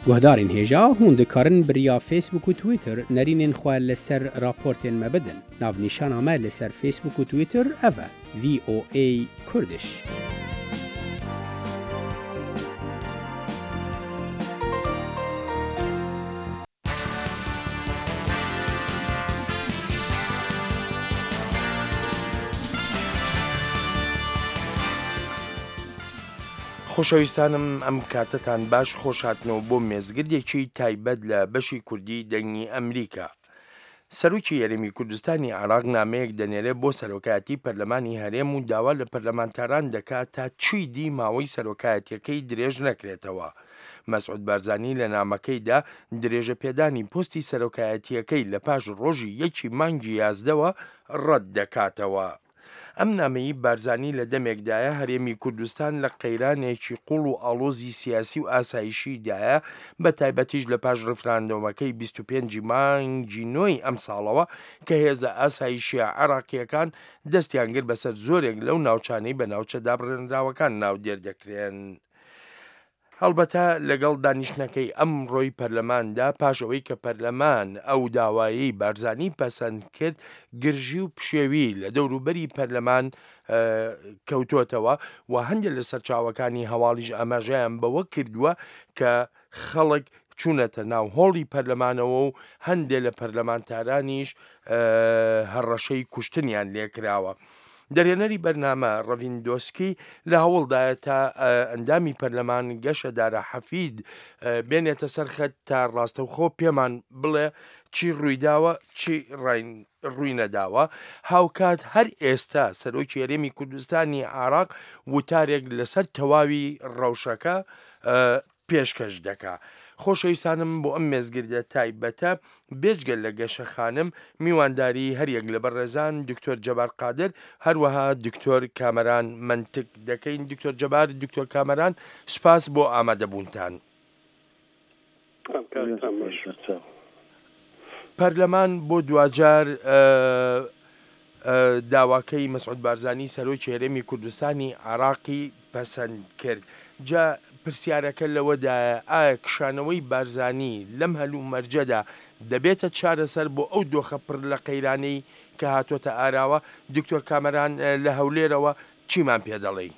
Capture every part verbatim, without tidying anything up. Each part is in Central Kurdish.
گهدارین هێژا هون دikarin biriya Facebook û Twitter nerînên xwe li ser raportên me bidin. Navnîşana me li ser Facebook û Twitter ev e V O A Kurdish. خۆشەویستانم ئەم کاتتان باش خۆشهاتنەوە بۆ مێزگردێکی تایبەت لە بەشی کوردی دەنگی ئەمریکا. سەرۆکی یاریمی کوردستانی عێراق نامەیەک دەنێرێ بۆ سەرۆکایەتی پەرلەمانی هەرێم و داوا لە پەرلەمانتاران دەکات تا چیدی ماوەی سەرۆکایەتیەکەی درێژ نەکرێتەوە. مەسعود بارزانی لە نامەکەیدا درێژە پێدانی پۆستی سەرۆکایەتیەکەی لە پاش ڕۆژی یەکی مانگی یازدەوە ڕەت دەکاتەوە. ئەم نامەیی بارزانی لە دەمێکدایە هەرێمی کوردستان لە قەیرانێکی قوڵ و ئاڵۆزی سیاسی و ئاسایشیدایە، بە تایبەتیش لە پاش ڕفراندۆمەکەی بیست و پێنجی مانگی نۆی ئەم ساڵەوە کە هێزە ئاسایشیە عێراقیەکان دەستیان کرد بەسەر زۆرێک لەو ناوچانەی بە ناوچە دابڕێنراوەکان ناو دێر دەکرێن. هەڵبەتە لەگەڵ دانیشتنەکەی ئەم ڕۆی پەرلەماندا پاشەوەی کە پەرلەمان ئەو داوایی بارزانی پەسەند کرد، گرژی و پشێوی لە دەوروبەری پەرلەمان کەوتۆتەوە و هەندێک لە سەرچاوەکانی هەواڵیش ئاماژەیان بەوە کردووە کە خەڵک چوونەتە ناو هۆڵی پەرلەمانەوە و هەندێک لە پەرلەمانتارانیش هەڕەشەی کوشتنیان لێکراوە. دەرێنەری بەرنامە ڕەڤیندۆسکی لە هەوڵدایە تا ئەندامی پەرلەمان گەشە دارە حەفید بێنێتە سەرخەت تا ڕاستەوخۆ پێمان بڵێ چی ڕوویداوە چی ڕووی نەداوە. هاوکات هەر ئێستا سەرۆکی هەرێمی کوردستانی عێراق وتارێک لەسەر تەواوی ڕەوشەکە پێشکەش دەکا. خۆشەویستانم بۆ ئەم مێزگردە تایبەتە بێجگەل لە گەشەخانم میوانداری هەریەک لە بەڕێزان دکتۆر جەبار قادر هەروەها دکتۆر کامەران منتک دەکەین. دکتۆر جەبار، دکتۆر کامەران، سوپاس بۆ ئامادەبوونتان. پەرلەمان بۆ دوجار داواکەی مەسعود بارزانی سەرۆکی هەرێمی کوردستانی عێراقی پەسەند کرد. جا پرسیارەکە لەوەدایە ئایا کشانەوەی بارزانی لەم هەلوو مەرجەدا دەبێتە چارەسەر بۆ ئەو دۆخە پڕ لە قەیرانەی کە هاتۆتە ئاراوە؟ دکتۆر کامەران لە هەولێرەوە چیمان پێ دەڵێی؟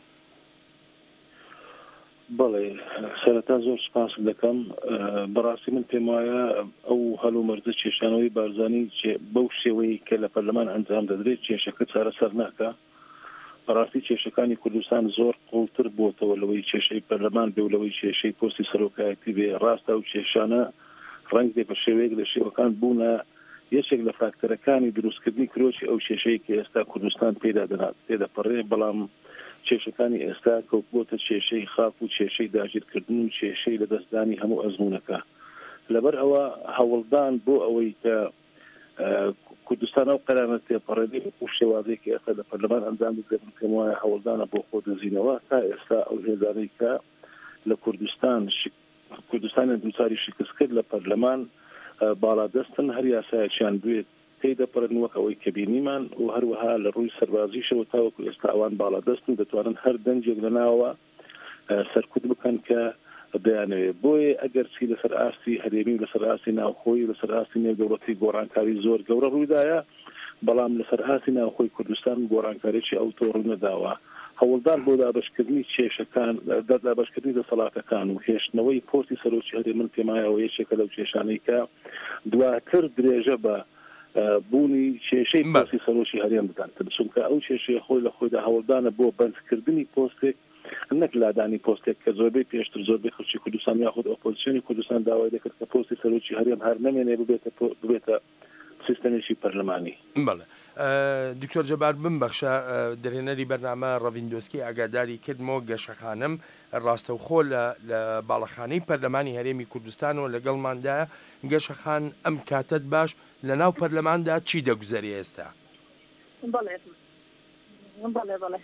بەڵێ، سەرەتا زۆر سپاس دەکەم. بەڕاستی من پێم وایە ئەو هەلوو مەرجە کێشانەوەی بارزانی بەو شێوەی کە لە پەرلەمان ئەنجام دەدرێت کێشەکە چارەسەر ناکە. بەڕاستی کێشەکانی کوردستان زۆر قوڵتر بووتەوە لەوەی کێشەی پەرلەمان بێ و لەوەی کێشەی پۆستی سەرۆکایەتی بێ. ڕاستە و کێشانە ڕەنگ بێ بە شێوەیەک لە شێوەکان بوونە یەکێک لە فاکتەرەکانی دروستکردنی کرۆکی ئەو کێشەی کە ئێستا کوردستان پێدا دەنات پێدەپەڕێ. بەڵام کێشەکانی ئێستا کەوتبووتە کێشەی خاک و کێشەی داگیرکردن و کێشەی لە دەستدانی هەموو ئەزمونەکە. لەبەر ئەوە هەوڵدان بۆ ئەوەی کە کوردستان ئەو قەرامەت تێپەڕێنی و شێوازەی کە ئێستا لە پەرلەمان ئەنجام بدرێت پێم وایە هەوڵدانە بۆ خۆ دەزینەوە تا ئێستا ئەو هێزانەی کە لە کوردستان کوردستانی دووچاری شکست کرد لە پەرلەمان باڵادەستن، هەر یاسایەکیان دوێت تێدەپەڕن وەک ئەوەی کە بینیمان و هەروەها لە ڕووی سەربازیشەوە تاوەکو ئێستا ئەوان باڵادەستن دەتوانن هەر دەنجێک لەناوە سەرکوت بکەن کە دەیانەوێت. بۆیە ئەگەر چی لەسەر ئاستی هەرێمی و لەسەر ئاستی ناوخۆی و لەسەر ئاستی نێودەوڵەتی گۆڕانکاری زۆر گەورە ڕوویدایە، بەڵام لەسەر ئاستی ناوخۆی کوردستان گۆڕانکاریی ئەو تۆڕ نەداوە. هەوڵدان بۆ دابەشکردنی کێشەکان دابەشکردنی دەسەڵاتەکان و هێشتنەوەی پۆستی سەرۆکی هەرێم من پێمایەوە یەکێکە لەو کێشانەی کە دواتر درێژە بە بوونی کێشەی پۆستی سەرۆکی هەرێم بدەن، چونکە ئەو کێشەیە خۆی لە خۆیدا هەوڵدانە بۆ بەندکردنی پۆستێک نەک لادانی پۆستێک کە زۆربەی پێشتر زۆربەی خەڵکی کوردستان یاخود ئۆپۆزیسیۆنی کوردستان داوای دەکرد کە پۆستی سەرۆکی هەرێم هەر نەمێنێ ببێتە ببێتە سیستەمێکی پەرلەمانی. بەڵێ، دکتۆر جەبار بمبەخشە دەرێنەری بەرنامە ڕەڤیندۆسکی ئاگاداری کردمەوە گەشەخانم ڕاستەوخۆ لە باڵەخانەی پەرلەمانی هەرێمی کوردستانەوە لەگەڵماندایە. گەشەخان ئەم کاتت باش لە ناو پەرلەماندا چی دەگوزەری ئێستا؟ بەڵێ بەڵێ بەڵێ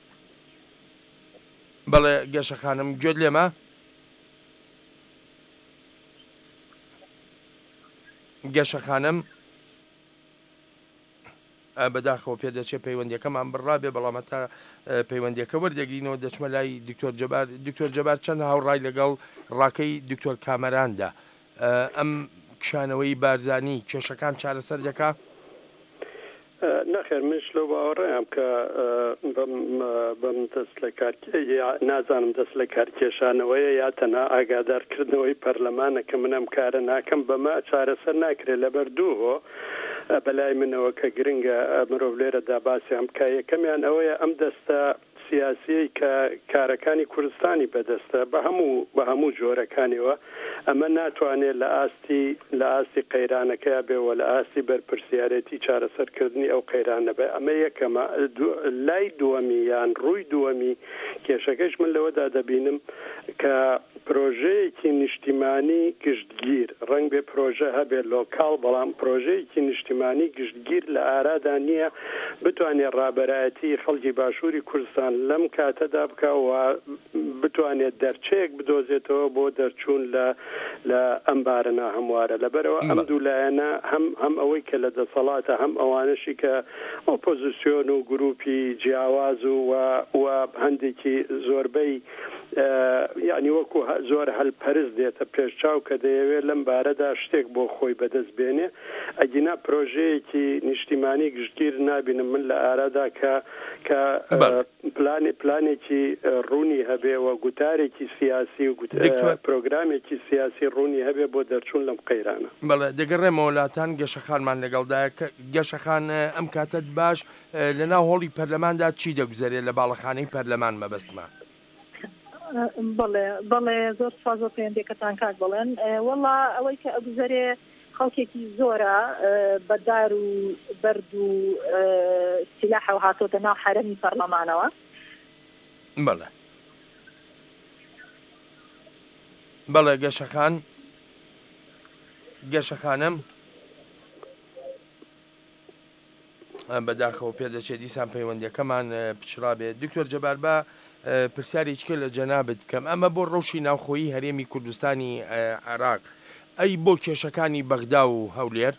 بەڵێ گەشەخانم گوێت لێمە؟ گەشەخانم بەداخەوە پێدەچێت پەیوەندیەکەمان بڕابێ بەڵام تا پەیوەندیەکە وەردەگرینەوە دەچمە لای دکتۆر جەبار. دکتۆر جەبار چەند هاوڕای لەگەڵ ڕاکەی دکتۆر کامەراندا ئەم کشانەوەی بارزانی کێشەکان چارەسەر دەکات؟ نەخێر منش لەو باوەڕێم کە بەم دەست لە نازانم دەست لە کارکێشانەوەیە یا تەنها ئاگادارکردنەوەی پەرلەمانە کە منەم کارە ناکەم بەمە چارەسەر ناکرێت لەبەر دووهۆ بەلای منەوە کە گرنگە مرۆڤ لێرەدا باسییان بکە. یەکەمیان ئەوەیە ئەم دەستە سیاسی کە کارەکانی کوردستانی بەدەستە بە هەموو بە هەموو جۆرەکانیەوە ئەمە ناتوانێت لە ئاستی لە ئاستی قەیرانەکە بێەوە لە ئاستی بەرپرسیارەتی چارەسەرکردنی ئەو قەیرانە بێ. ئەمە یەکەمە. لای دووەمی یان ڕووی دووەمی کێشەکەش من لەوەدا دەبینم کە پرۆژەیەکی نیشتیمانی گشتگیر ڕەنگ بێ پرۆژە هەبێت لۆکاڵ بەڵام پرۆژەیەکی نیشتیمانی گشتگیر لە ئارادا نییە بتوانێت ڕابەرایەتی خەڵکی باشووری کوردستان لەم کاتەدا بکەوە بتوانێت دەرچەیەک بدۆزێتەوە بۆ دەرچوون لە لە ئەمبارەنا هەموارە. لەبەرەوە ئەم دوولایەنە هەم هەم ئەوەی کە لە دەسەڵاتە هەم ئەوانشی کە ئۆپۆزیسیۆن و گروپی جیاواز و هەندێکی زۆربەی یعنی وەکو زۆر هەلپەرز دێتە پێشچاو کە دەیەوێت لەم بارەدا شتێک بۆ خۆی بەدەست بێنێ. ئەگینا پرۆژەیەکی نیشتیمانی گشتگیر نابینم من لە ئارادا کە کە پلانێکی ڕوونی هەبێ و گوتارێکی سیاسی و پرۆگرامێکی سیاسی ڕوونی هەبێ بۆ دەرچوون لەم قەیرانە. بەڵێ دەگەڕێمە وڵاتان گەشەخانمان لەگەڵدایە. گەشەخان ئەم کاتت باش لەناو هۆڵی پەرلەماندا چی دەگوزارێت لە باڵەخانەی پەرلەمان مەبەستمان؟ بەڵێ بەڵێ زۆر سپاس بۆ پەیوەندیەکەتان کاک بڵێن. وەڵا ئەوەی کە ئەگوزارێ خەڵکێکی زۆرە بەدار و بەرد و سیلاحەوە هاتۆتە ناو حەرەمی پەرلەمانەوە. بەڵێ بەڵێ گەشەخان گەشەخانم بەداخەوە پێدەچێت دیسان پەیوەندیەکەمان پچرا بێت. دکتۆر جەبار بە پرسیارێککە لە جەنابەت بکەم. ئەمە بۆ ڕەوشی ناوخۆیی هەرێمی کوردستانی عێراق ئەی بۆ کێشەکانی بەغدا و هەولێر؟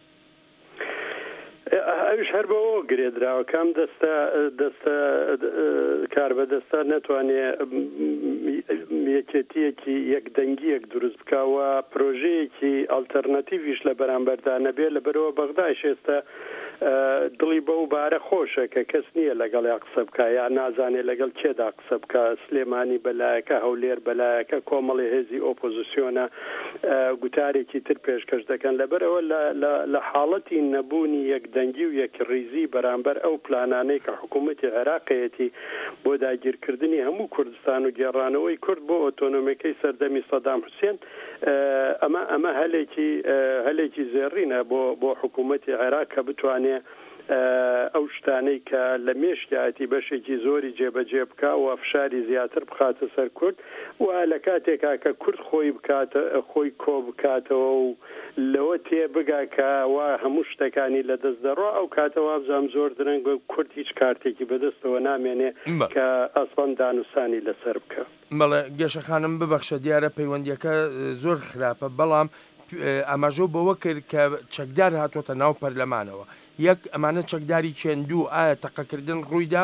ئەوش هەر بەوە گرێدراوە کام دەستە دەستە کار بەدەستە نەتوانێت یەکێتیەکی یەکدەنگیەک دروست بکەوە پرۆژەیەکی ئالتەرناتیڤیش لە بەرامبەردا نەبێ. لەبەرەوە بەغدایش ئێستا دڵی بەو بارە خۆشە کە کەس نییە لەگەڵیا قسە بکە یا نازانێت لەگەڵ کێدا قسە بکە. سلێمانی بەلایەکە هەولێر بەلایەکە کۆمەڵی هێزی ئۆپۆزیسیۆنە گوتارێکی تر پێشکەش دەکەن. لەبەرەوە لە حاڵەتی نەبوونی یەکدەنگی و یەکڕیزی بەرامبەر ئەو پلانانەی کە حکوومەتی عێراقەتی بۆ داگیرکردنی هەموو کوردستان و گێڕانەوەی کورد بۆ ئۆتۆنۆمیەکەی سەردەمی سەدام حوسێن ئەمە ئەمە هەلێکی هەلێکی زێڕینە بۆ بۆ حکوومەتی عێراق کە بتوانێت ئەو شتانەی کە لە مێشتایەتی بەشێکی زۆری جێبەجێ بکە و فشاری زیاتر بخاتە سەر کورد و لە کاتێکا کە کورد خۆی بکاتە خۆی کۆ بکاتەوە و لەوە تێ بگا کە وا هەموو شتەکانی لە دەست دەڕۆ ئەو کاتەوە بزانام زۆر درەنگ کورد هیچ کارتێکی بەدەستەوە نامێنێ کە ئەسڵەن دانووسانی لەسەر بکە. بەڵێ گەشەخانم ببەخشە دیارە پەیوەندیەکە زۆر خراپە بەڵام ئاماژۆ بەوە کرد کە چەکدار هاتوۆتە ناو پەرلەمانەوە. یەک ئەمانە چەکداری چێندوو ئایا تەقەکردن ڕوویدا؟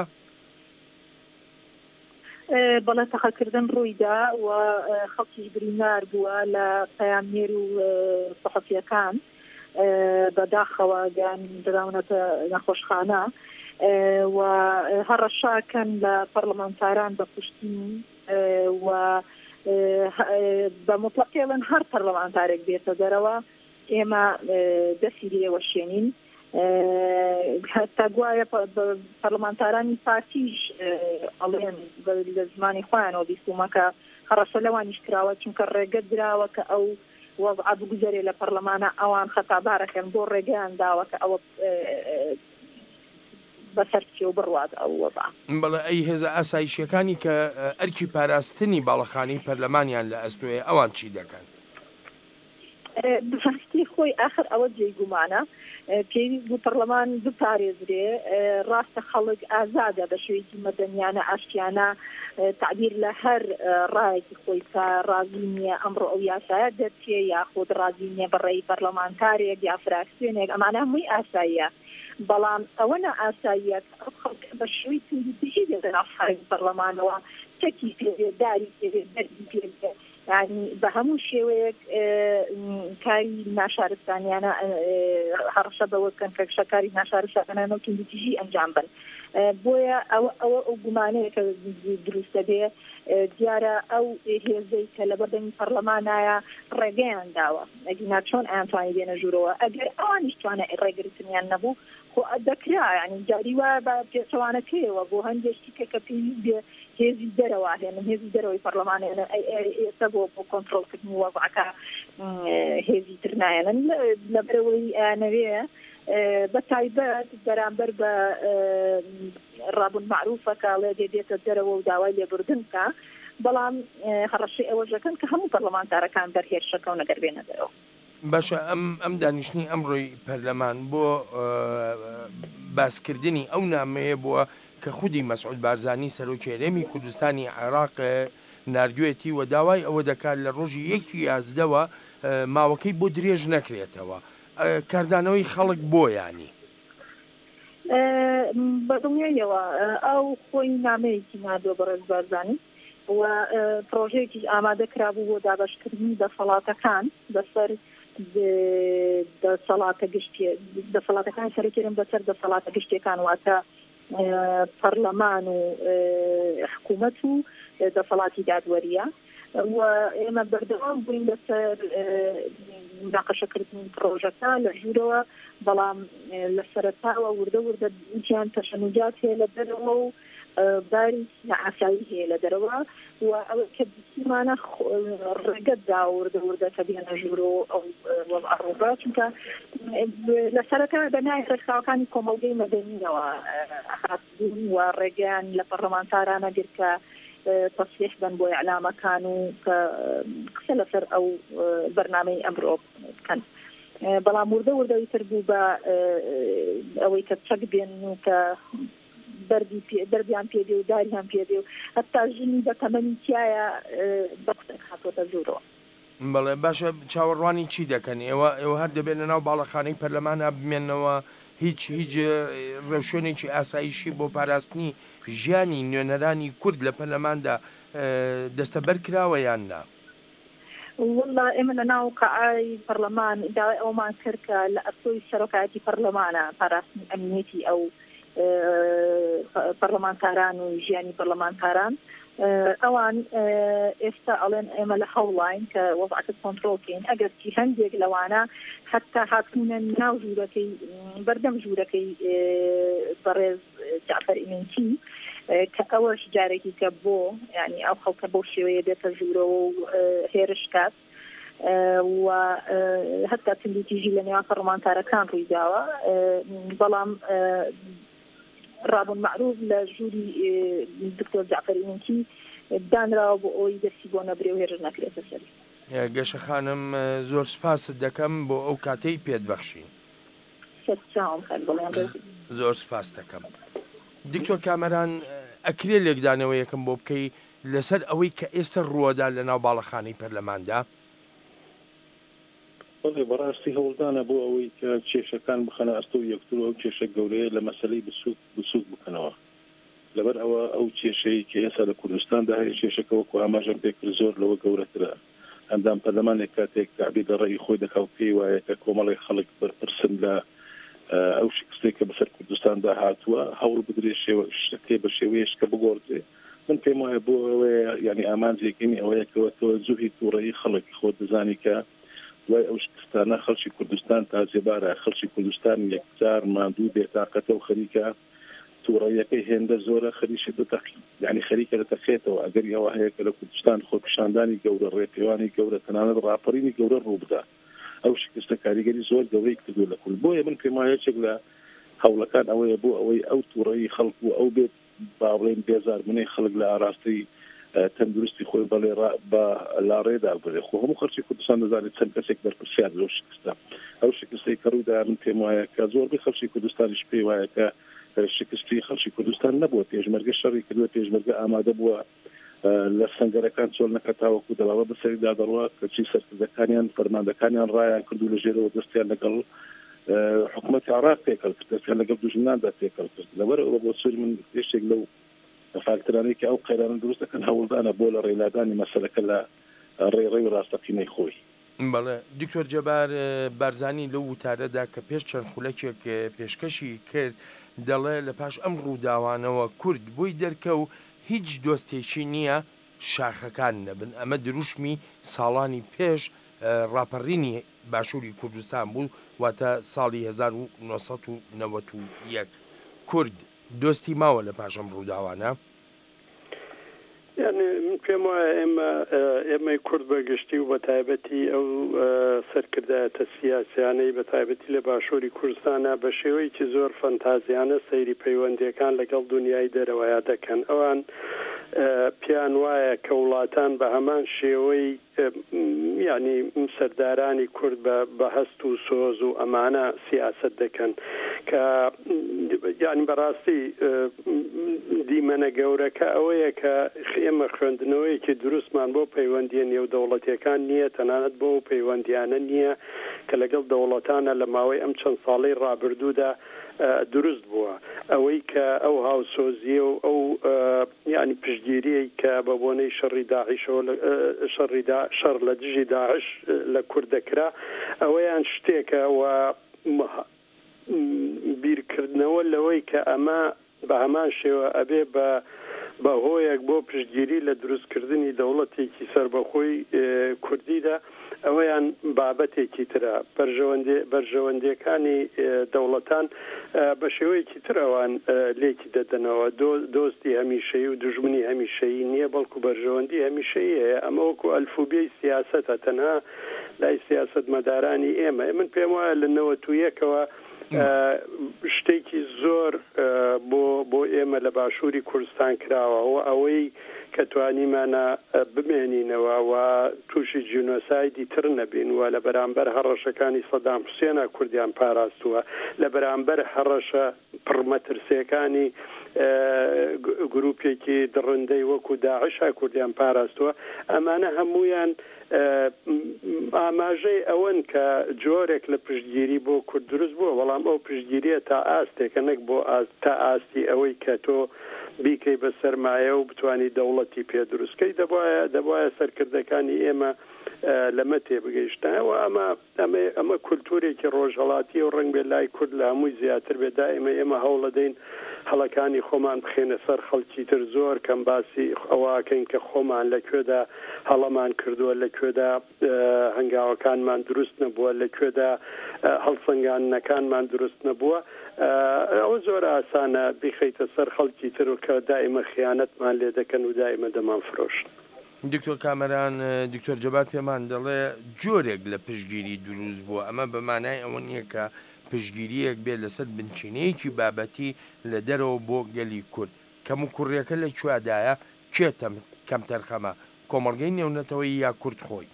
بەڵێ تەقەکردن ڕوویدا و خەڵکی بریندار بووە لە پەیامنێر و سەحەفیەکان بەداخەوە گیان دراونەتە نەخۆشخانە و هەڕەشاکەن لە پەرلەمانتاران بە پشتین و بە مطلقێڵن هەر پەرلەمانتارێک بێتە دەرەوە ئێمە دەستی لێوە شوێنین. هەتا گوایە پەرلەمانتارانی پارتیش ئەڵێن لە زمانی خۆیانەوە بیستومەکە هەڕەشە لەوانیش کراوە چونکە ڕێگە دراوە کە ئەو وەضع بگوزارێ لە پەرلەمانە ئەوان خەتابارەکەن بۆ ڕێگەیان داوە کە ئەوە بەسەرچێ و بڕوات ئەو وەضع. بەڵێ ئەی هێزە ئاسایشیەکانی کە ئەرکی پاراستنی باڵەخانەی پەرلەمانیان لە ئەستۆیە ئەوان چی دەکەن؟ بەڕاستی خۆی ئاخر ئەوە جێگومانە پێویست بوو پەرلەمان بپارێزرێ. ڕاستە خەڵک ئازادە بە شێوەیەکی مەدەنیانە ئاشتیانە تعبیر لە هەر ڕایەکی خۆی کە ڕازی نییە ئەمڕۆ ئەو یاسایە دەرچێ یاخود ڕازی نییە بەڕێی پەرلەمانتارێک یا فراکسیۆنێک ئەمانە هەمووی ئاساییە. بەڵام ئەوە نە ئاساییەت ئەو خەڵکە بە شێوەی توندی دێتە ناو پەرلەمانەوە چەکی پێ داری پێ دەردی پێ یعنی بە هەموو شێوەیەک کاری ناشارستانیانە هەڕەشە بەوە بکەن کە شەکاری ناشارستانیانە و توندیتیژی ئەنجام بن بۆیە ئەوە ئەوە ئەو گومانەیە کە دروستە بێ دیارە ئەو هێزەی کە لە بەردەمی پەرلەمانایە ڕێگەیان داوە ئەگینا چۆن ئەیانتوانی بێنە ژوورەوە ئەگەر ئەوانیش توانە ڕێگرتنیان نەبوو خۆ دەکرا ینی جاری وایە بە پێچەوانەکەیەوە بۆ هەندێکی کە کە پێویست بێ هێزی دەرەوە هێنن هێزی دەرەوەی پەرلەمانێنە ئێستا بۆ بۆ کۆنتڕۆڵکردنی وەزعەکە هێزی تر نایەنن لەبەرەوەی ئەیانەوەیە بە تایبەت بەرامبەر بە ڕابوون معروفە کاڵێ دێتە دەرەوە و داوای لێبوردن کە بەڵام هەڕەشەی ئەوەژەکەن کە هەموو پەرلەمانتارەکان بەرهێرشەکە و نەگەر بێنە دەرەوە. باشە ئەم ئەم دانیشتنی ئەمڕۆی پەرلەمان بۆ باسکردنی ئەو نامەیە بووە کە خودی مەسعود بارزانی سەرۆکی هەرێمی کوردستانی عێراق ناردوێتی و داوای ئەوە دەکات لە ڕۆژی یەکی یازدەوە ماوەکەی بۆ درێژ نەکرێتەوە. کاردانەوەی خەڵک بۆ ینی بەدڵنیایەوە ئەو خۆی نامەیەکی نادۆ بەڕێز بارزانی و پرۆژەیەکی ئامادە کرابوو بۆ دابەشکردنی دەسەڵاتەکان بەسەر دەسەڵاتە گشتی دەسەڵاتەکان سەرکردن بەسەر دەسەڵاتە گشتەکان واتە پەرلەمان و حکوومەت و دەسەڵاتی دادوەریە و ئێمە بەردەوام بووین لەسەر مناقەشەکردنی پرۆژەکە لە ژوورەوە بەڵام لە سەرەتاوە وردە وردە گوتیان تەشەنوجات هەیە لە دەرەوە و باری نەعاسایی هەیە لە دەرەوە و ئەوە کە بسیمانە ڕێگەت دا وردە وردە کە بێنە ژوورەوە ئەو وەضعڕۆبا چونکە لە سەرەتا بەنای ڕێکخراوەکانی کۆمەڵگەی مەدەنیەوە هاتبوون و ڕێگەیان لە پەرلەمانتارانە گر کە تصحیح بن بۆ ئیعلامەکان و قسە لەسەر ئەو بەرنامەی ئەمڕۆ بکەن بەڵام وردە وردەوی تر بوو بە ئەوەی کە چەک بێن و کە دەردیان پێدێ و داریان پێدێ و هەتا ژنی بە تەمەنی تایە بە قسەک هاتۆتە ژوورەوە. بەڵێ باشە چاوەڕوانی چی دەکەن ئێوە ئێوە هەر دەبێت لەناو باڵەخانەی پەرلەمانە بمێنەوە هیچ هیچ ڕێوشێنێکی ئاسایشی بۆ پاراستنی ژیانی نوێنەرانی کورد لە پەرلەماندا دەستەبەر کراوە یان نا؟ والله ئێمە لە ناو قەعای پەرلەمان داوای ئەومان کرد کە لە ئەسۆی سەرۆکایەتی پەرلەمانە پاراستنی ئەمنیەتی ئەو پەرلەمانتاران و ژیانی پەرلەمانتاران ئەوان ئێستا ئەڵێن ئێمە لە هەوڵاین کە وەضعەکە کۆنتڕۆڵکەین ئەگەرچی هەندێک لەوانە حتا هاتوونە ناو ژوورەکەی بەردەم ژوورەکەی بەڕێز جعفەر ئیمینچی کە ئەوەش جارێکی کە بۆ ینی ئەو خەڵکە بۆ شێوەیە بێتە ژوورەوە و هێرش کات و هەتا توندیتیژی لە نێوان پەرلەمانتارەکان ڕووی داوە بەڵام ڕابوون معروف لە ژووری دکتۆر جعفەر ئیمینچی دانراوە بۆ ئەوی دەستی بۆ نەبرێ و هێرش نەکرێتە سەری. گەشە خانم زۆر سپاست دەکەم بۆ ئەو کاتەی پێت بەخشی. زۆر سپاس دەکەم. دکتۆر کامەران ئەکرێ لێکدانەوە یەکەم بۆ بکەی لەسەر ئەوەی کە ئێستا ڕووەدا لە ناو باڵەخانەی پەرلەماندا؟ بەڕاستی هەوڵدانە بۆ ئەوەی کە کێشەکان بخەنە ئەستۆ یەکتر ئەو کێشە گەورەیە لە مەسەلەی بسووک بسووک بکەنەوە لەبەر ئەوە ئەو کێشەی کە ئێستا لە کوردستاندا هەیە کێشەکە وەکو ئاماژەم پێکرد زۆر لەوە گەورەترە ئەندام پەرلەمانێک کاتێک کابی لە ڕێی خۆی دەکەوت پێی وایە کە کۆمەڵی خەڵک بەرپرسن لە ئەو شکستێک کە بەسەر کوردستاندا هاتووە هەوڵ بدرێ شتەکەی بە شێوەیەش کە بگۆڕێ من پێم وایە بۆ ئەوەیە ینی ئامانجێکینی ئەوەیەکەوە تەوەجوهی تووڕەیی خەڵک خۆ دەزانی کە دوای ئەو شکستانە خەڵکی کوردستان تازێبارە خەڵکی کوردستان یەکجار ماندوو بێتاقەتە و خەریکە تووڕەیەکەی هێندە زۆرە خەریشی دەتەقی یعنی خەریکە دەتەخێتەوە ئەگەر ئەوە هەیە کە لە کوردستان خۆپیشاندانی گەورە ڕێپێوانی گەورە تەنانەت ڕاپەڕینی گەورە ڕووبدا ئەو شکستە کاریگەری زۆر گەورەی کردو لە کول بۆیە من پێم وایە یەکێک لە هەوڵەکان ئەوەیە بۆ ئەوەی ئەو تووڕەیی خەڵک و ئەو بێت باڵێن بێزاربوونەی خەڵک لە ئاراستی تەندروستی خۆی بەڵێ بە لاڕێدا بێ خۆ هەموو خەڵکی کوردستان دەزانێت چەند کەسێک بەرپرسیار لەو شکستە ئەو شکستی کە ڕوویدا من پێم وایە کە زۆربەی خەڵکی کوردستانیش پێی وایە کە شکستی خەڵکی کوردستان نەبووە پێشمەرگە شەڕی کردووە پێشمەرگە ئامادە بووە لە سەنگەرەکان چۆڵ نەکەتاوەکو دەڵاوە بەسەریدا دەڕوە کەچی سەرکردەکانیان فەرماندەکانیان ڕایان کردو لە ژێرەوە دەستیان لەگەڵ حکوومەتی عراق پێکەڵ کرد لەگەڵ دوژمناندا پێکەڵ کرد لەبەرەوە بۆ سووری من پێشێک لەو فاکتۆرانەی کە ئەو قەیرانە دروست دەکەن هەوڵدانە بۆ لە ڕێلادانی مەسەلەکە لە ڕێڕەوی ڕاستەقینەی خۆی. بەڵێ دکتۆر جەبار بارزانی لەو وتارەدا کە پێش چەند خولەکێک پێشکەشی کرد دەڵێ لە پاش ئەم ڕووداوانەوە کورد بووی دەرکە و هیچ دۆستێکی نییە شاخەکان نەبن. ئەمە دروشمی ساڵانی پێش ڕاپەڕینی باشووری کوردستان بوو واتە ساڵی هەزار و نۆسەد و نەوەت و یەک. کورد دۆستی ماوە لە پاشەم ڕووداوانە؟ یعنی من پێم وایە ئێمە ئێمەی کورد بەگشتی و بە تایبەتی ئەو سەرکردایەتە سیاسیانەی بە تایبەتی لە باشووری کوردستانە بە شێوەیەکی زۆر فەنتازیانە سەیری پەیوەندیەکان لەگەڵ دنیای دەرەوەیە دەکەن. ئەوان پیان وایە کە وڵاتان بە هەمان شێوەی ینی سەردارانی کورد بە هەست و سۆز و ئەمانە سیاست دەکەن کە ینی بەڕاستی دیمەنە گەورەکە ئەوەیە کە ئێمە خوێندنەوەیەکی دروستمان بۆ پەیوەندیە نێودەوڵەتیەکان نییە تەنانەت بۆ پەیوەندیانە نییە کە لەگەڵ دەوڵەتانە لە ماوەی ئەم چەند ساڵەی ڕابردوودا دروست بووە. ئەوەی کە ئەو هاوسۆزیە و ئەو ینی پشتگیری کە بە بۆنەی شەڕی داعیشەوە شەڕیدا شەڕ لە دژی داعش لە کورد دەکرا ئەوەیان شتێکە و بیرکردنەوە لەوەی کە ئەمە بە هەمان شێوە ئەبێ بە بەهۆیەک بۆ پشتگیری لە دروستکردنی دەوڵەتێکی سربەخۆی کوردیدا ئەوەیان بابەتێکی ترە. بەرژەوەندیەکانی دەوڵەتان بە شێوەیەکی ترەوان لێکی دەدەنەوە دۆستی هەمیشەیی و دژمنی هەمیشەیی نییە بەڵکو بەرژەوەندی هەمیشەیی هەیە. ئەمە وەکو ئەلفوبێی سیاسەتە تەنها لای سیاست مەدارانی ئێمە. من پێم وایە لە نەوەت و یەکەوە شتێکی زۆر بۆ بۆ ئێمە لە باشووری کوردستان کراوە و ئەوەی کە توانیمانە بمێنینەوە و تووشی جینۆسایدی تر نەبین و لە بەرامبەر هەڕەشەکانی سەدام حوسێنە کوردیان پاراستووە لە بەرامبەر هەڕەشە پڕمەترسیەکانی گروپێکی دڕندەی وەکو داعشا کوردیان پاراستووە. ئەمانە هەمویان ئاماژەی ئەوەن کە جۆرێک لە پشتگیری بۆ کورد دروست بووە بەڵام ئەو پشتگیریە تا ئاستێکە نەک بۆ تا ئاستی ئەوەی کە تۆ بیکەی بە سەرمایە و بتوانی دەوڵەتی پێ دروستکەی دەبایە دەبایە سەرکردەکانی ئێمە لەمە تێبگەیشتنەوە. ئەمە ئەمە کولتورێکی ڕۆژهەڵاتی و ڕنگ بێ لای کورد لە هەمووی زیاتر بێ دائیمە ئێمە هەوڵ دەدەین هەڵەکانی خۆمان بخێنە سەر خەڵکی تر زۆر کەم باسی ئەوواکەین کە خۆمان لەکوێدا هەڵەمان کردووە لەکوێدا هەنگاوەکانمان دروست نەبووە لەکوێدا هەڵسەنگانەکانمان دروست نەبووە. ئەوە زۆر ئاسانە بیخەیتە سەر خەڵکی تر و کە دائیمە خیانەتمان لێ دەکەن و دائیمە دەمان فرۆشت. دکتۆر کامەران دکتۆر جەبار پێمان دەڵێ جۆرێک لە پشتگیری دروست بووە. ئەمە بە مانای ئەوە نییە کە پشتگیریەک بێت لەسەر بنچینەیەکی بابەتی لە دەرەوە بۆ گەلی کورد. کەم و کوڕیەکە لە کوێدایە کێتە کەم تەرخەمە کۆمەڵگەی نێونەتەوەی یا کورد خۆی؟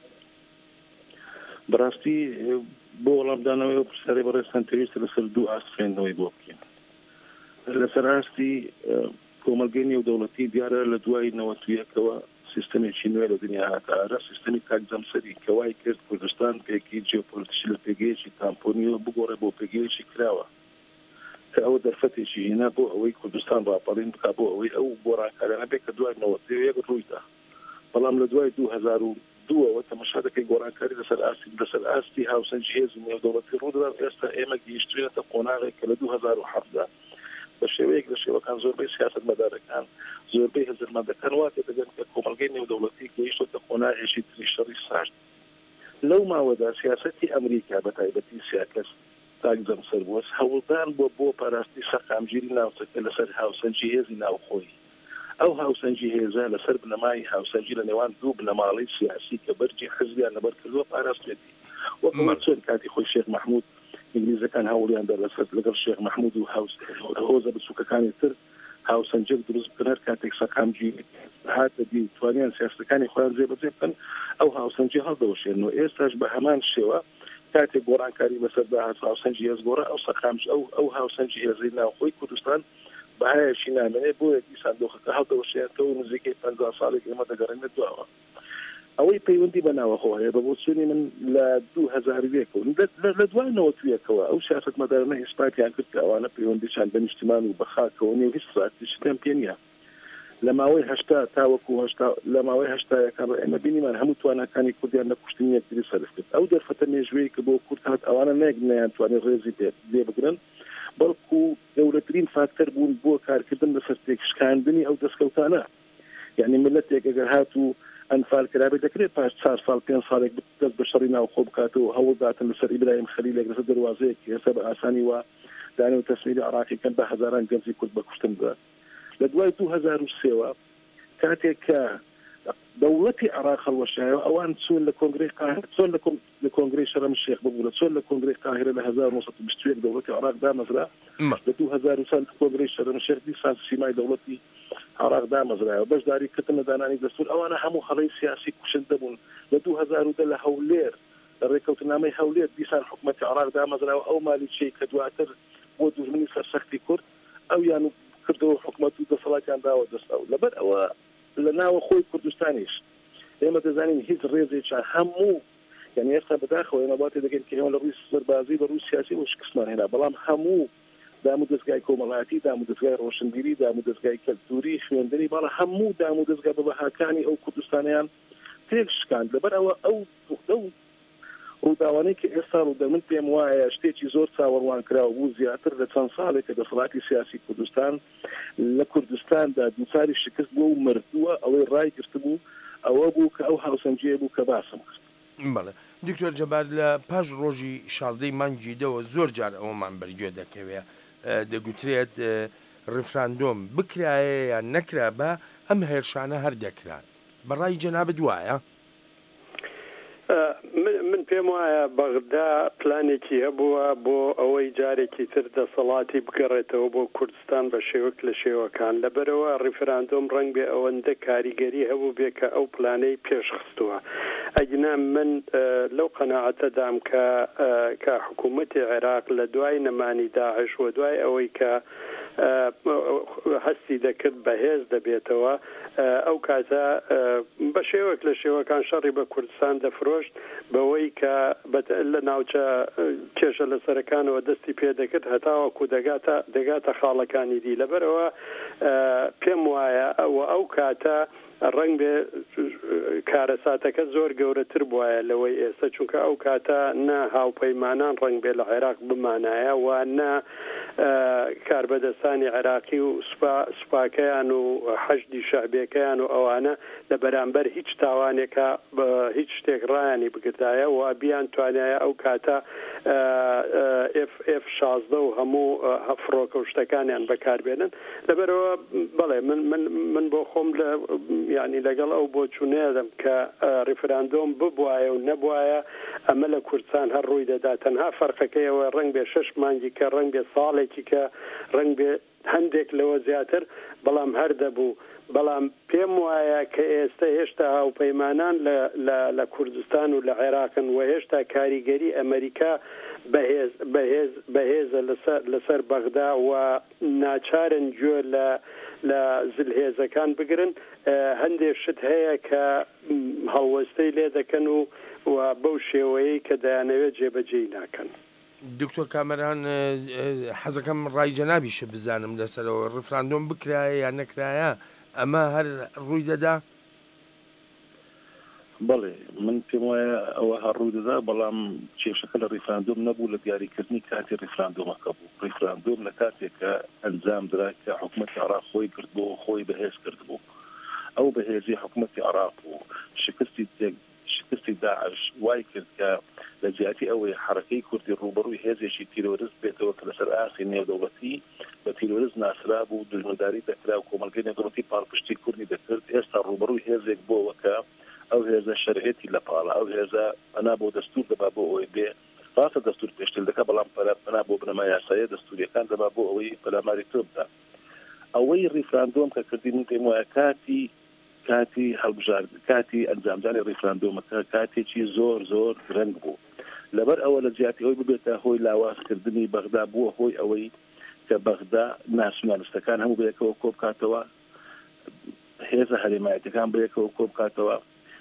بەڕاستی بۆ وەڵامدانەوەی و پرسیارەی بەڕێستان پێویستە لەسەر دوو ئاست خوێندنەوەی بۆ بکەین. لەسەر ئاستی کۆمەلگەی نێودەوڵەتی دیارە لە دوای نەوەت و یەکەوە سیستەمێکی نوێ لە دنیا هاتەئارە سیستەمی کاکجەمسەری کە وای کرد کوردستان پێکی جیۆپۆلیتیکی لە پێگەیەکی تامپۆنیەوە بگۆڕێ بۆ پێگەیەکی کراوە کە ئەوە دەرفەتێکی هێنا بۆ ئەوەی کوردستان ڕاپەڕین بکا بۆ ئەوەی ئەو گۆڕانکاریانە بێت کە دوای نەوەت و یەک ڕوویدا. بەڵام لە دوای دوو هەزار و دووەوە تەماشا دەکەی گۆڕانکاری لەسەر ئاستی لەسەر ئاستی هاوسەنگی هێزی نێودەوڵەتی ڕوودەدات. ئێستا ئێمە گەیشتوێتە قۆناغێک کە لە دوو هەزار و حەفت بە شێوەیەک لە شێوەکان زۆربەی سیاست مەدارەکان زۆربەی هەزرمەندەکان واتێ دەگەن کە کۆمەلگەی نێودەوڵەتی گەیشتوتە قۆناغێکی تری شەڕی سارد. لەو ماوەدا سیاسەتی ئەمریکا بە تایبەتی سیاکەس تاکجەمسەر بووە هەوڵدان بووە بۆ پاراستی سەقامگیری ناوچەکە لەسەر هاوسەنگی هێزی ناوخۆی. ئەو هاوسەنگی هێزە لەسەر بنەمای هاوسەنگی لە نێوان دوو بنەماڵەی سیاسی کە بەرجی حزبیان لەبەر کردووە پاراستێتی وەکو چۆن کاتی خۆی شێخ مەحموود ئینگلیزەکان هەوڵیان دەربەسەر لەگەڵ شێخ مەحموود و هۆزە بچووکەکانی تر هاوسەنجێک دروست بکەن هەر کاتێک سەقامگیری هاتە دی توانیان سیاستەکانی خۆیان جێبەجێ بکەن ئەو هاوسەنجی هەڵدەوەشێنەوە. ئێستاش بە هەمان شێوە کاتێک گۆڕانکاری بەسەردا هات هاوسەنجی هێز گۆڕا ئەو سەقامج ئەو ئەو هاوسەنجی هێزەی ناوخۆی کوردستان بەهایەشی نامێنێ بۆ یەکی سندۆخەکە هەڵدەوەشێنێتەوە نزیکەی پەنجا ساڵێک ئێمە دەگەڕێنێت دواوە. ئەوەی پەیوەندی بەناوەخۆ هەیە بە بۆ سوێنی من لە دوو هەزار یەکەوە لە دوای نەوەتویەکەوە ئەو سیاسەتمەدارانە ئیسپاتیان کرد کە ئەوانە پەیوەندیشان بە نیشتمان و بە خاکەوە نیە هیچ ستراتیژیان پێ نییە لە ماوەی هەشتا تاوەکو هەشتا لە ماوەی هەشتایەکان ئێمە بینیمان هەموو توانەکانی کوردیان لە کوشتنی یەکتری سەرف کرد ئەو دەرفەتە مێژوەیە کە بۆ کورد هات ئەوانە نەیەک نەیانتوانێت ڕێزی لێ بگرن بەڵکو گەورەترین فاکتەر بوون بۆ کارکردن لەسەر تێکشکاندنی ئەو دەستکەوتانە یعنی ملەتێک ئەگەر هات و ئەنفال کرابێ دەکرێت پاش چوار ساڵ پێنج ساڵێک دەست بە شەڕی ناوخۆ بکاتەوە هەوڵداتن لەسەر ئیبراهیم خەلیلێک لەسەر دەواازەیەک ئێستا بە ئاسانی وە دانێ و تەسمیری عراقیکەن بە هەزاران گەنجی کورد بە کوشتن بە لە دوای دوو هەزار و سێوە کاتێک کە دەوڵەتی عراق هەڵوەشایەوە ئەوان چۆن لە کۆنگرەی قاهرە چۆن لە کۆنگرەی شەرم شێخ ببوورە چۆن لە کۆنگرەی قاهرە لە هەزار و نۆسەد و بیست و یەک دەوڵەتی عراق دامەزرا لە دوو هەزار و چەند کۆنگرەی شەرم شێخ دیسان سیمای دەوڵەتی عراق دامەزرایەوە بەشداری کردنە دانانی دەستور ئەوانە هەموو هەڵەی سیاسی کوشندە بوون لە دوو هەزار و دە لە هەولێر لە ڕێکەوتنامەی هەولێر دیسان حکوومەتی عراق دامەزراوە ئەو مالیچەی کە دواتر بۆ دوژمنی سەرسەختی کورد ئەو یان کردەوە حکوومەت و دەسەڵاتیان داوە دەستاو لەبەر ئەوە لە ناوە خۆی کوردستانیش ئێمە دەزانین هیچ ڕێزێکیان هەموو یعنی ئێستا بەداخەوە ئێمە باتی دەگەین کە ئێمە لە ڕووی سەربازی بە ڕووی سیاسی و شکستمان هێنا بەڵام هەموو دام و دەستگای کۆمەڵایەتی دام و دەستگای ڕۆشنبیری دام و دەستگای کەلتوری خوێندنی باڵە هەموو دام و دەستگا بەبەهاکانی ئەو کوردستانیان تێک شکاند لەبەر ئەوە ئەو ئەو ڕووداوانەی کە ئێستا ڕوودە من پێم وایە شتێکی زۆر چاوەڕوان کراوە بوو زیاتر لە چەند ساڵێک کە دەسەڵاتی سیاسی کوردستان لە کوردستاندا دووچاری شکست بووە و مردووە ئەوەی ڕای گرت بوو ئەوە بوو کە ئەو هاوسەنگیە بوو کە باسم کرد. بەڵێ دکتۆر جەبار لە پاش ڕۆژی شازدەی مانگی دەوە زۆر جار ئەومان بەرگێ دەکەوێت دەگوترێت ڕفراندۆم بکرایە یان نەکرا بە ئەم هێرشانە هەر دەکران بەڕای جەنابەت وایە؟ من پێم وایە بەغدا پلانێکی هەبووە بۆ ئەوەی جارێکی تر دەسەڵاتی بگەڕێتەوە بۆ کوردستان بە شێوەک لە شێوەکان لەبەرەوە ڕیفراندۆم ڕەنگ بێ ئەوەندە کاریگەری هەبوو بێ کە ئەو پلانەی پێشخستووە ئەگنا من لەو قەناعەتەدام کە کە حکوومەتی عێراق لە دوای نەمانی داعش و دوای ئەوەی کە هەستی دەکرد بەهێز دەبێتەوە ئەو کاتە بە شێوەک لە شێوەکان شەڕی بە کوردستان دەفرۆشت بەوەی کە لە ناوچە کێشە لە سەرەکانەوە دەستی پێ دەکرد هەتاوەکو دەگاتە دەگاتە خاڵەکانی دی لەبەرەوە پێم وایە ئەوە ئەو کاتە ڕنگ بێ کارەساتەکە زۆر گەورەتر بواە لەوەی ئێستا چونکە ئەو کاتە نە هاوپەیمانان ڕنگ بێ لە عێراق بمانایە و نە کاربەدەستانی عێراقی و سوپاکەیان و حەشدی شەعبیەکەیان و ئەوانە لە بەرامبەر هیچ تاوانێکە بە هیچ شتێک ڕایانی بگردایە و بیان توانایە ئەو کاتە ئف شازدە و هەموو هەفڕۆکە و شتەکانیان بەکاربێنن لەبەرەوە بەڵێ من بۆ خۆم لە یعنی لەگەڵ ئەو بۆ چوونێدەم کە ڕیفراندۆم ببوایە و نەبوایە ئەمە لە کوردستان هەر ڕووی دەدا تەنها فەرقەکەیەوە ڕنگ بێ شەش مانگی کە ڕنگ بێ ساڵێکی کە ڕنگ بێ هەندێک لەوە زیاتر بەڵام هەر دەبوو بەڵام پێم وایە کە ئێستا هێشتا هاوپەیمانان لە کوردستان و لە عێراقن و هێشتا کاریگەری ئەمریکا بەهێزە لەسەر بەغدا و ناچارن گوێ لە لە زلهێزەکان بگرن هەندێک شت هەیە کە هەڵوەستەی لێ دەکەن و و بەو شێوەیەی کە دەیانەوێت جێبەجێی ناکەن. دکتۆر کامەران حەزەکەم ڕای جەنابیشە بزانم لەسەرەوە ڕفراندۆم بکرایە یان نەکرایە ئەمە هەر ڕووی دەدا؟ بەڵێ من پێم وایە ئەوە هەر ڕووی دەدا بەڵام کێشەکە لە ڕیفراندۆم نەبوو لە دیاریکردنی کاتی ڕیفراندۆمەکە بوو ڕیفراندۆم لە کاتێکە ئەنجام درا کە حکوومەتی عێراق خۆی کرد بۆ خۆی بەهێز کرد بوو ئەو بەهێزی حکوومەتی عێراق و شکستی شکستی داعش وای کرد کە لە جیاتی ئەوەی حرەکەی کوردی ڕوبەڕووی هێزێکی تیرۆریست بێتەوە کە لەسەر ئاسی نێودەوڵەتی بە تیرۆریست ناسرا بوو دژمەداری دەکرا و کۆمەلگەی نێودەوڵەتی پاڵپشتی کوردی دەکرد ئێستا ڕوبەڕووی هێزێک بۆەوە کە ئەو هێزە شەرعێتی لە پاڵە ئەو هێزە پەنا بۆ دەستور دەبا بۆ ئەوەی بێ ڕاستە دەستور پێشتر دەکە بەڵام پەنا بۆ بنەما یاسایە دەستوریەکان دەبا بۆ ئەوەی پەلاماری تۆ بدات ئەوەی ڕیفراندۆم کە کردی من پێم وایە کاتی کاتی هەڵبژار کاتی ئەنجامدانی ڕیفراندۆمەکە کاتێکی زۆر زۆر گرنگ بوو لەبەر ئەوە لە جیاتی ئەوی ببێتە هۆی لاوازکردنی بەغدا بووە هۆی ئەوەی کە بەغدا ناسیۆنالیستەکان هەموو بەیەکەوە کۆ بکاتەوە هێزە هەرێمایەتەکان بەیەکەوە کۆ بکاتەوە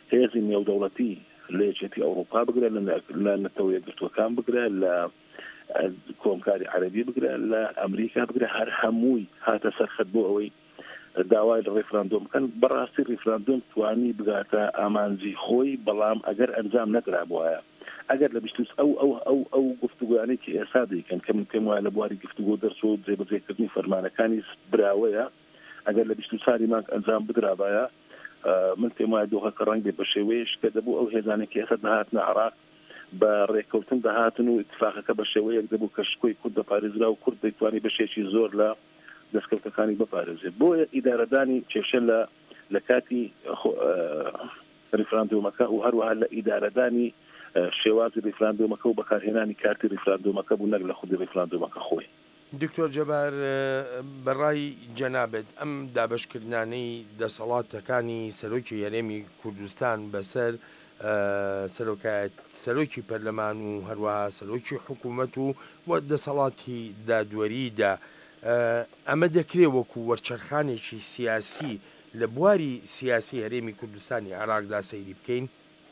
هێزی نێودەوڵەتی لە یەکێتی ئەوروپا بگرە لە نەتەوە یەکگرتووەکان بگرە لە کۆمکاری عەرەبی بگرە لە ئەمریکا بگرە هەر هەمووی هاتە سەرخەت بۆ ئەوەی داوای لە ڕێفراندۆم بکەن. بەڕاستی ڕێفراندۆم توانی بگاتە ئامانجی خۆی، بەڵام ئەگەر ئەنجام نەکرابووایە، ئەگەر لە بیستوس ئەو ئەو ئەو ئەو گفتوگویانێکی ئێستا دەیکەن کە من پێم وایە لە بواری گفتوگۆ دەرچۆ جێبەجێکردنی فەرمانەکانی براوەیە، ئەگەر لە بیست و چواری مانگ ئەنجام بدرابایە، من پێم وایە دۆخەکە ڕەنگ بێ بە شێوەیەش کە دەبوو ئەو هێزانێکی ئێستا دەهاتنە عێراق بە ڕێکەوتن دەهاتن و اتفاقەکە بە شێوەیەک دەبوو کە شکۆی کورد دەپارێزرا و کورد دەیتوانی بەشێکی زۆر لە دەستکەوتەکانی بپارێزێت. بۆیە ئیدارەدانی کێشە لە لە کاتی ڕێفراندۆمەکە و هەروەها لە ئیدارەدانی شێوازی ڕێفراندۆمەکە و بەکارهێنانی کارتی ڕێفراندۆمەکە بوو نەک لە خودی ڕێفراندۆمەکە خۆی. دکتۆر جەبار، بەڕای جەنابێت ئەم دابەشکردنانەی دەسەڵاتەکانی سەرۆکی هەرێمی کوردستان بەسەر سەرۆکی پەرلەمان و هەروەها سەرۆکی حکوومەت و وە دەسەڵاتی دادوەریدا ئەمە دەکرێت وەکو وەرچەرخانێکی سیاسی لە بواری سیاسی هەرێمی کوردستانی عێراقدا سەیری بکەین؟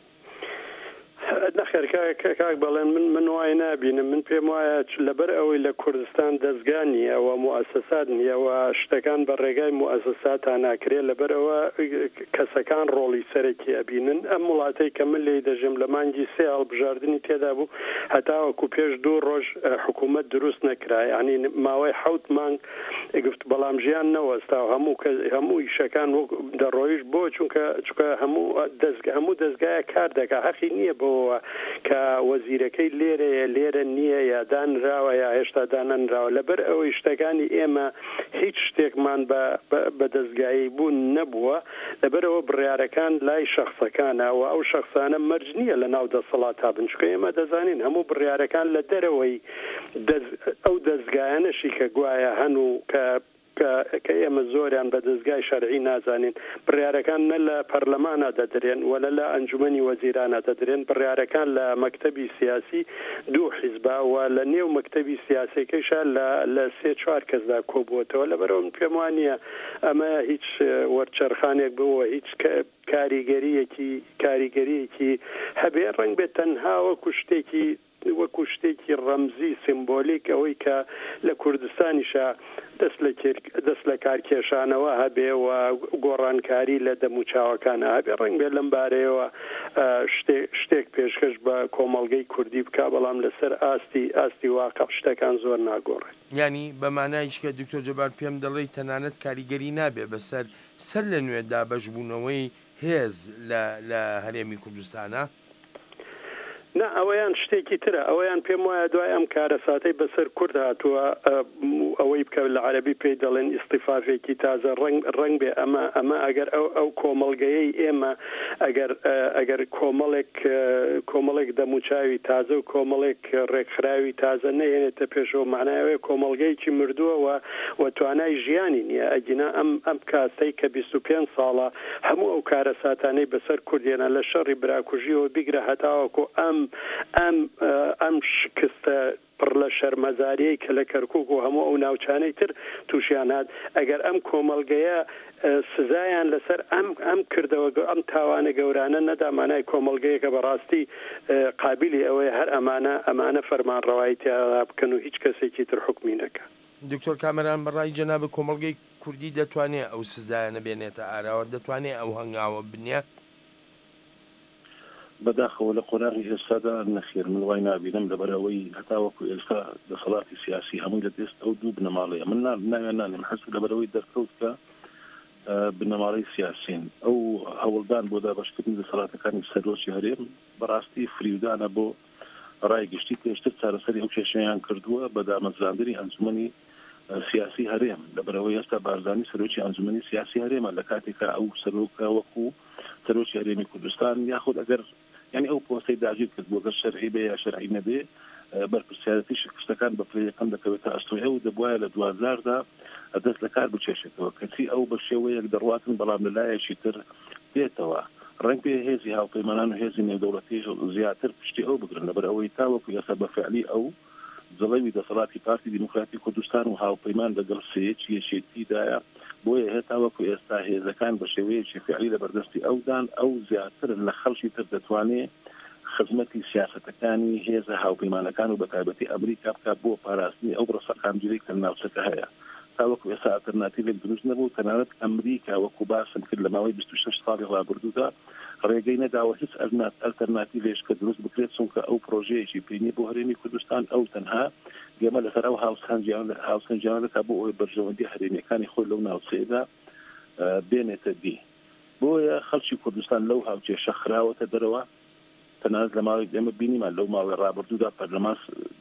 نەخێر کاک بەڵێن من من وای نابینم. من پێم وایە لەبەر ئەوەی لە کوردستان دەستگا نیە و موسسات نیەوە شتەکان بە ڕێگای موسساتان ناکرێت، لەبەرەوە کەسەکان ڕۆڵی سەرەکی ئەبینن. ئەم وڵاتەی کە من لێی دەژم لە مانگی سێ هەڵبژاردننی تێدا بوو هەتاوەکو پێش دوو ڕۆژ حکوومەت دروست نەکرای، ینی ماوەی حەوت مانگ گفت بەڵام ژیان نەوەستا و هەموو هەموو ئیشەکان دەڕۆیش بۆ چونکە چونکە هەموو هەموو دەستگایە کار دەکات. حەقی نییە بۆەوە کە وەزیرەکەی لێرەیە لێرە نییە یا دانراوە یا هێشتا دانەنراوە. لەبەر ئەوەی شتەکانی ئێمە هیچ شتێکمان بە دەستگایی بوون نەبووە، لەبەرەوە بڕیارەکان لای شەخصەکانە و ئەو شەخصانە مەرج نییە لە ناو دەسەڵاتە بن، چونکە ئێمە دەزانین هەموو بڕیارەکان لە دەرەوەی ئەو دەستگایانەشی کە گوایە هەن و کە کە ئێمە زۆریان بە دەستگای شەرعی نازانین. بڕیارەکان نە لە پەرلەمانە دەدرێن ولا لە ئەنجومەنی وەزیرانە دەدرێن، بڕیارەکان لە مەکتەبی سیاسی دوو حیزبا و لە نێو مەکتەبی سیاسیەکەیشە لە سێ چوار کەسدا کۆبووەتەوە. لەبەرەوە من پێم وانییە ئەمە هیچ وەرچەرخانێک بووە، هیچ کاریگەریەکی کاریگەریەکی هەبێ، ڕەنگ بێت تەنها وەکو شتێکی وەکو شتێکی ڕەمزی سیمبۆلیک ئەوەی کە لە کوردستانیشە دەست لە کارکێشانەوە هەبێ و گۆڕانکاری لە دەموچاوەکانە هەبێ. ڕەنگ بێت لەم بارەیەوە شتێک پێشکەش بە کۆمەڵگەی کوردی بکە، بەڵام لەسەر ئاستی ئاستی واقع شتەکان زۆر ناگۆڕێت. ینی بەمانایش کە دکتۆر جەبار پێم دەڵێ تەنانەت کاریگەری نابێ بەسەر سەر لە نوێ دابەشبوونەوەی هێز لە هەرێمی کوردستانە؟ نه ئەوەیان شتێکی ترە، ئەوەیان پێم وایە دوای ئەم کارەساتەی بەسەر کورد هاتووە ئەوەی بکە لە عەرەبی پێی دەڵێن ئیستیفافێکی تازە ڕەنگ بێ ئەمە ئەمە ئەگەر ئەو ئەو کۆمەڵگەیەی ئێمە ئەگەر ئەگەر کۆمەڵێک کۆمەڵێک دەموچاوی تازە و کۆمەڵێک ڕێکخراوی تازە نەهێنێتە پێشەوە معنایەوەی کۆمەڵگەیەکی مردووە و توانای ژیانی نییە. ئەگینا ئەم ئەم کاسەی کە بیست و پێنج ساڵە هەموو ئەو کارەساتانەی بەسەر کوردێنە لە شەڕی براکوژیەوە بیگرە هەتاوەکو ئەم ئەم ئەم شکستە پڕ لە شەرمەزاریەی کە لە کەرکووک و هەموو ئەو ناوچانەی تر تووشیان هات، ئەگەر ئەم کۆمەڵگەیە سزایان لەسەر ئەم ئەم کردەوە ئەم تاوانە گەورانە نەدامانای کۆمەڵگەیە کە بەڕاستی قابلی ئەوەیە هەر ئەمانە ئەمانە فەرمانڕەوایی بکەن و هیچ کەسێکی تر حکمی نەکە. دکتۆر کامەران، بەڕای جەناب کۆمەڵگەی کوردی دەتوانێت ئەو سزایانە بێنێتە ئاراوە، دەتوانێت ئەو هەنگاوە بنیە؟ بەداخەوە لە قۆناغی ئێستادا نەخێر من وای نابینم، لەبەرەوەی هەتاوەکو ئێستا دەسەڵاتی سیاسی هەمووی لە دەست ئەو دوو بنەماڵەیە. من ناوێن نانێم حەز لەبەرەوەی دەرکەوت کە بنەماڵەی سیاسین ئەو هەوڵدان بۆ دابەشکردنی دەسەڵاتەکانی سەرۆکی هەرێم بەڕاستی فریودانە بۆ ڕایگشتی پێشتر چارەسەری ئەو کێشەیان کردووە بە دامەزراندنی ئەنجومەنی سیاسی هەرێم. لەبەرەوەی ئێستا بارزانی سەرۆکی ئەنجومەنی سیاسی هەرێمە لە کاتێکە ئەو سەرۆکە وەکو سەرۆکی هەرێمی کوردستان یاخود ئەگەر یعنی ئەو پۆستەی داگیر کرد بۆ گەر شەرعی بێ یا شەرعی نەبێ بەرپرسیارەتی شکستەکان بە پلەیەکەم دەکەوێتە ئەستۆی ئەو دەبوایە لە دوازاردا دەست لە کار بچێشێتەوە کەچی ئەو بە شێوەیەک دەڕواتن بەڵام لەلایەکی تر بێتەوە. ڕەنگ پێ هێزی هاوپەیمانان و هێزی نێودەوڵەتی زیاتر پشتی ئەو بگرن، لەبەر ئەوەی تاوەکو یاسا بەفعلی ئەو جڵەوی دەسەڵاتی پارتی دیموکراتی کوردستان و هاوپەیمان لەگەڵ سەیەکی یەکێتیدایە بۆیە هێتا وەکو ئێستا هێزەکان بە شێوەیەکی فعلی لە بەردەستی ئەودان ئەو زیاتر لە خەڵکی تر دەتوانێت خزمەتی سیاسەتەکانی هێزە هاوپەیمانەکان و بە تایبەتی ئەمریکا بکات بۆ پاراستنی ئەو ڕەسەقامگیری کە ناوچەکە هەیە تا وەکو ئێستا ئالتەرناتیڤێک دروست نەبوو تەنانەت ئەمریکا وەکو باسم کرد لە ماوەی بیست و شەش ساڵی ڕابردوودا ڕێگەی نەداوە هیچ ئەلتەرناتیڤێش کە دروست بکرێت چونکە ئەو پرۆژەیەکی پێنی بۆ هەرێمی کوردستان ئەو تەنها گەمە لەسەر ئەو هاوسەنجیانەکە بۆ ئەوەی بەرژەوەندی هەرێمیەکانی خۆی لەو ناوچەیەدا بێنێتە دی بۆیە خەڵکی کوردستان لەو هاوچێشە خراوەتە دەرەوە تەنانەت لە ماوەی ئێمە بینیمان لەو ماوەی ڕابردوودا پەرلەمان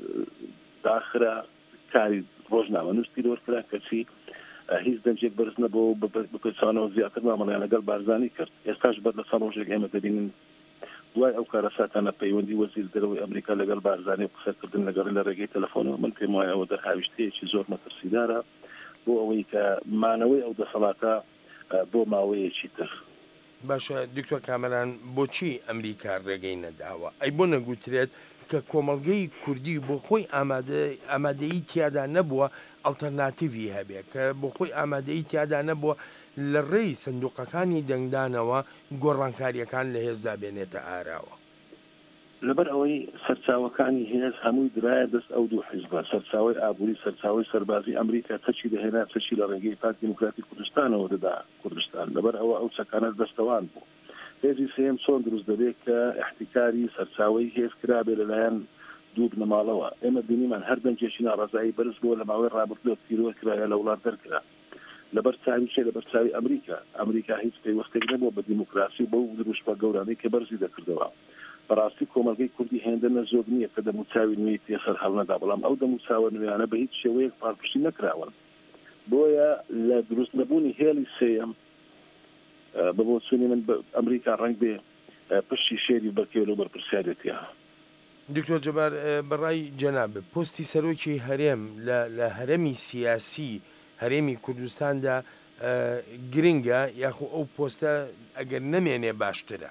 داخرا کاری ڕۆژنامە نووسی دۆرکرا کەچی هیچ دەنجێک بەرز نەبوو بپێچانەوە زیاتر مامەڵیان لەگەڵ بارزانی کرد ئێستاش بەر لە سەر ڕۆژێک ئێمە دەبینن دوای ئەو کارە ساتانە پەیوەندی وەزیر دەرەوەی ئەمریکا لەگەڵ بارزانی و قسەکردن لەگەڵ لە ڕێگەی تەلەفۆنەوە من پێم وایە ئەوە دەرهاویشتەیەکی زۆر مەترسیدارە بۆ ئەوەی کە مانەوەی ئەو دەسەڵاتە بۆ ماوەیەکی تر. باشە دکتۆر کامەران بۆچی ئەمریکا ڕێگەی نەداوە ئەی بۆ نەگوترێت کە کۆمەڵگەی کوردی بۆ خۆی ئامادەیی تیادا نەبووە ئەڵتەرناتیڤی هەبێ کە بۆ خۆی ئامادەیی تیادا نەبووە لە ڕێی سندوقەکانی دەنگدانەوە گۆڕانکاریەکان لە هێزدا بێنێتە ئاراوە لەبەر ئەوەی سەرچاوەکانی هێز هەمووی درایە دەست ئەو دوو حیزبە سەرچاوی ئابووری سەرچاوی سەربازی ئەمریکا چەکی دەهێنا چەکی لە ڕێگەی پارتی دیموکراتی کوردستانەوە دەدا کوردستان لەبەر ئەوە ئەو چەکانە دەستەوان بوو هێزی سێم چۆن دروست دەبێت کە احتیکاری سەرچاوی هێز کرابێ لەلایەن دوو بنەماڵەوە ئێمە بینیمان هەر دەنجێکی ناڕەزایی بەرز بووە لە ماوەی ڕابردووە پیرۆ کرایە لە وڵات دەرکرا لەبەر چاویشێ لەبەر چاوی ئەمریکا ئەمریکا هیچ پەیوەستێک نەبووە بە دیموکراسی و بەو دروشتە گەورانەی کە بەرزی دەکردەوە بەڕاستی کۆمەلگەی کوردی هێندە نەزۆر نییە کە دەموچاوی نوێی پێسەر هەڵنەدا بەڵام ئەو دەموچاوە نوێیانە بە هیچ شێوەیەک پاڵپشتی نەکراون بۆیە لە دروست نەبوونی هێڵی سێەم بە بۆ چوونی من ئەمریکا ڕەنگ بێ پشتی شێری بەرکێ لەو بەرپرسیارەتیە. دکتۆر جەبار بەڕای جەناب پۆستی سەرۆکی هەرێم لە هەرێمی سیاسی هەرێمی کوردستاندا گرنگە یاخو ئەو پۆستە ئەگەر نەمێنێ باشترە؟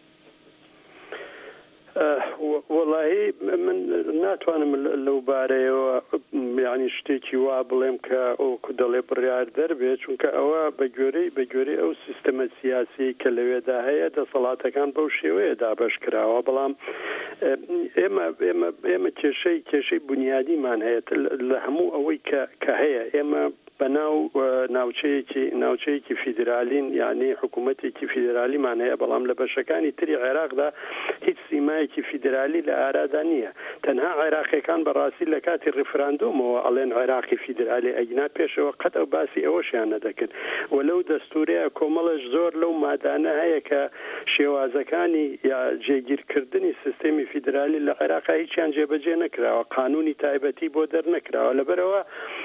وەڵاهی من ناتوانم لەو بارەیەوە یعنی شتێکی وا بڵێم کە ئەو دەڵێ بڕیار دەربێت چونکە ئەوە بە گوێرەی بە گوێرەی ئەو سیستەمە سیاسی کە لەوێدا هەیە دەسەڵاتەکان بەو شێوەیە دابەش کراوە بەڵام ئێمە ئێمە ئێمە کێشەی کێشەی بنیادیمان هەیە لە هەموو ئەوەی کە هەیە ئێمە بەناو ناوچەیەکی ناوچەیەکی فیدرالین یعنی حکوومەتێکی فیدرالیمان هەیە بەڵام لە بەشەکانی تری عێراقدا هیچ سیمایەکی فیدرالی لە ئارادا نییە تەنها عێراقیەکان بەڕاستی لە کاتی ڕفراندۆمەوە ئەڵێن عێراقی فیدرالی ئەگنا پێشەوە قەت ئەو باسی ئەوەشیان نەدەکرد وەلەو دەستورەیە کۆمەڵش زۆر لەو مادانە هەیە کە شێوازەکانی یا جێگیرکردنی سیستەمی فیدرالی لە عێراقا هیچیان جێبەجێ نەکراوە قانونی تایبەتی بۆ دەرنەکراوە لەبەرەوە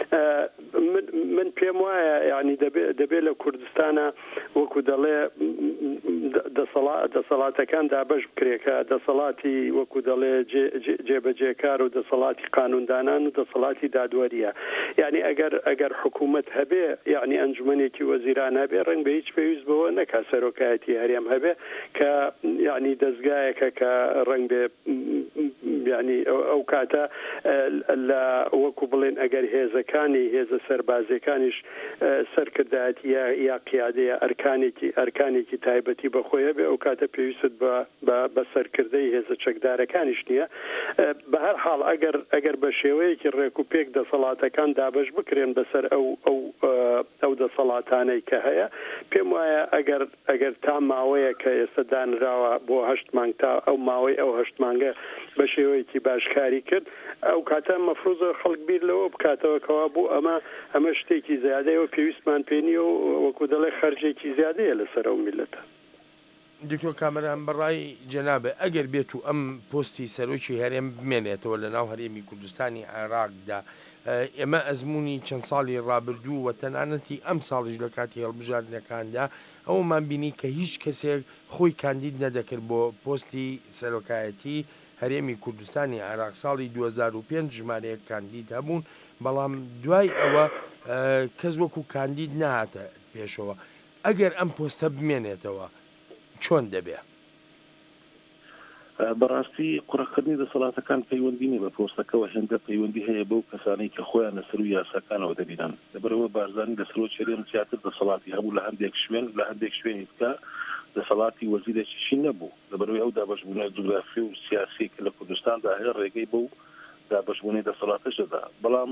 من پێم وایە یعنی دەبێت لە کوردستانە وەکو دەڵێ دەسەڵاتەکان دابەش بکرێکە دەسەڵاتی وەکو دەڵێ جێبەجێکار و دەسەڵاتی قانوندانان و دەسەڵاتی دادوەریە یعنی ئەگەر ئەگەر حکوومەت هەبێ یعنی ئەنجومەنێکی وەزیران هەبێ ڕەنگ بە هیچ پێویست بەوە نەکا سەرۆکایەتی هەرێم هەبێ کە یعنی دەستگایەکە کە ڕەنگ بێ یعنی ئەو کاتە لە وەکو بڵێن ئەگەر هێزەکانی هێزە سەربازەکانیش سەرکردایەتی یا قیادەیە ئەرکانێکی ئەرکانێکی تایبەتی بەخۆیە بێ ئەو کاتە پێویست بە سەرکردەی هێزە چەکدارەکانیش نییە بە هەر حاڵ ئەگەر ئەگەر بە شێوەیەکی ڕێک و پێک دەسەڵاتەکان دابەش بکرێن بەسەر ئەو ئەو ئەو دەسەڵاتانەی کە هەیە پێم وایە ئەگەر ئەگەر تا ماوەیە کە ئێستا دانراوە بۆ هەشت مانگ تا ئەو ماوەی ئەو هەشت مانگە بە شێوەیەکی باشکاری کرد ئەو کاتە مەفروضە خەڵک بیر لەوە بکاتەوە کەوا بوو ئەمە ئەمە شتێکی زیادەیەوە پێویستمان پێنی و وەکو دەڵێ خەرجێکی زیادەیە لەسەر ئەو میلەتە. دکتۆر کامەران بەڕای جەنابە ئەگەر بێت و ئەم پۆستی سەرۆکی هەرێم بمێنێتەوە لە ناو هەرێمی کوردستانی عێراقدا ئێمە ئەزمموی چەند ساڵی ڕابردوو و تەنانەتی ئەم ساڵیش لە کاتی هەڵبژاردنەکاندا ئەومان بینی کە هیچ کەسێک خۆی کاندید نەدەکرد بۆ پۆستی سەرۆکایەتی هەرێمی کوردستانی عێراق ساڵی دوو هەزار و پێنج ژمارەیەک کاندید هەبوون بەڵام دوای ئەوە کەس وەکو کاندید نهاتە پێشەوە ئەگەر ئەم پۆستە بمێنێتەوە چۆن دەبێ؟ بەڕاستی قوڕەکردنی دەسەڵاتەکان پەیوەندی بە پۆستەکەەوە هێندە پەیوەندی هەیە بەو کەسانی کە خۆیان لەسەر و یاساکانەوە دەبینن لەبەرەوە بارزانانی لەسەر چێرێن زیاتر دەسەڵاتی هەبوو لە هەندێک شوێن لە هەندێک شوێنی بکە دەسەڵاتی وەزیرێکیشی نەبوو لەبەرەوەی ئەو دابەشبوونە جوگرافی و سیاسی کە لە کوردستاندا هەیە ڕێگەی بەو دابەشبوونەی دەسەڵاتەش دەدا بەڵام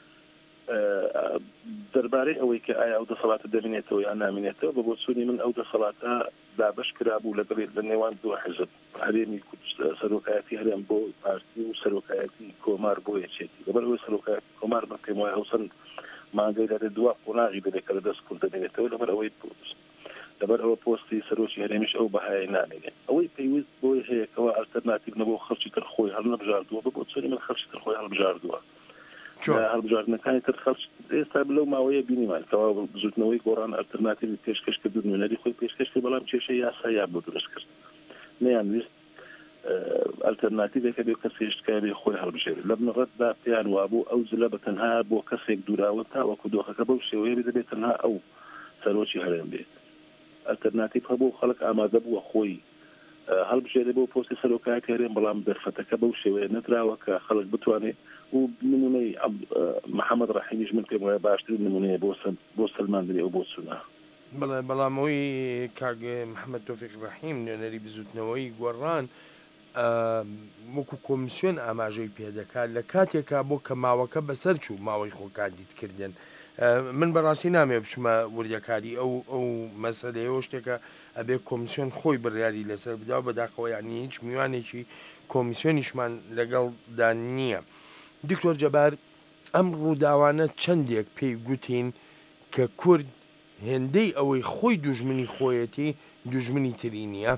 دەربارەی ئەوەی کە ئایا ئەو دەسەڵاتە دەبینێتەوە یان نامێنێتەوە بە بۆ چوونی من ئەو دەسەڵاتە دابش کرابوو لەگەڵ لە نێوان دوو حزب هەرێمی سەرۆکایەتی هەرێم بۆ پارتی و سەرۆکایەتی کۆمار بۆ یەکێتی لەبەرەوەی سەرۆکایەتی کۆمار بە پێم وایە هەوسەن مانگەی لەرێ دووە قۆناغی بێت کە لە دەست کورد دەبێتەوە لەبەر ئەوەی لەبەر ئەوە پۆستی سەرۆکی هەرێمیش ئەو بەهای نامێنێت ئەوەی پێویست بۆی هەیەکەوە ئالتەرناتیڤ نەبوو خەڵکی تر خۆی هەڵنەبژاردووە بە بۆ چۆنی من خەڵکی تر خۆی هەڵبژاردووە هەڵبژاردنەکانی تر خەڵک ئێستا لەو ماوەیە بینیمان کەوا بزوتنەوەی گۆڕان ئالتەرناتیڤی پێشکەش کرد نوێنەری خۆی پێشکەش کرد بەڵام کێشەی یاساییان بۆ دروست کرد نەیانویست ئالتەرناتیڤێکە بێ کەسێشتکە بێ خۆی هەڵبژێرێت لە بنەڕەتدا پێیان وابوو ئەو جلە بە تەنها بۆ کەسێک دووراوە تاوەکو دۆخەکە بەو شێوەیە دەبێت تەنها ئەو سەرۆکی هەرێم بێت ئالتەرناتیڤ هەبوو خەڵک ئامادە بووە خۆی هەڵبژێرێ بۆ پۆستی سەرۆکایەتی هەرێم بەڵام دەرفەتەکە بەو شێوەیە نەدراوە کە خەڵک بتوانێت و نمونەی محەممەد ڕەحیمیش من پێم وایە باشتر نمونەیە بۆ سلماندنی ئەو بۆ چوونە بەڵێ بەڵامەوەی کاگ محەممەد تۆفیق ڕەحیم نوێنەری بزوتنەوەی گۆڕان وەکو کۆمیسیۆن ئاماژەی پێدەکات لە کاتێکا بۆ کە ماوەکە بەسەر چوو ماوەی خۆکاندیدکردن من بەڕاستی نامێ بچمە وردەکاری ئەو ئەو مەسەلەیەوە شتێکە ئەبێ کۆمیسیۆن خۆی بڕیاری لەسەر بداوە بەداخەوە یانی هیچ میوانێکی کۆمیسیۆنیشمان لەگەڵدا نییە. دکتۆر جەبار ئەم ڕووداوانە چەندێک پێی گوتین کە کورد هێندەی ئەوەی خۆی دوژمنی خۆیەتی دوژمنی تری نییە؟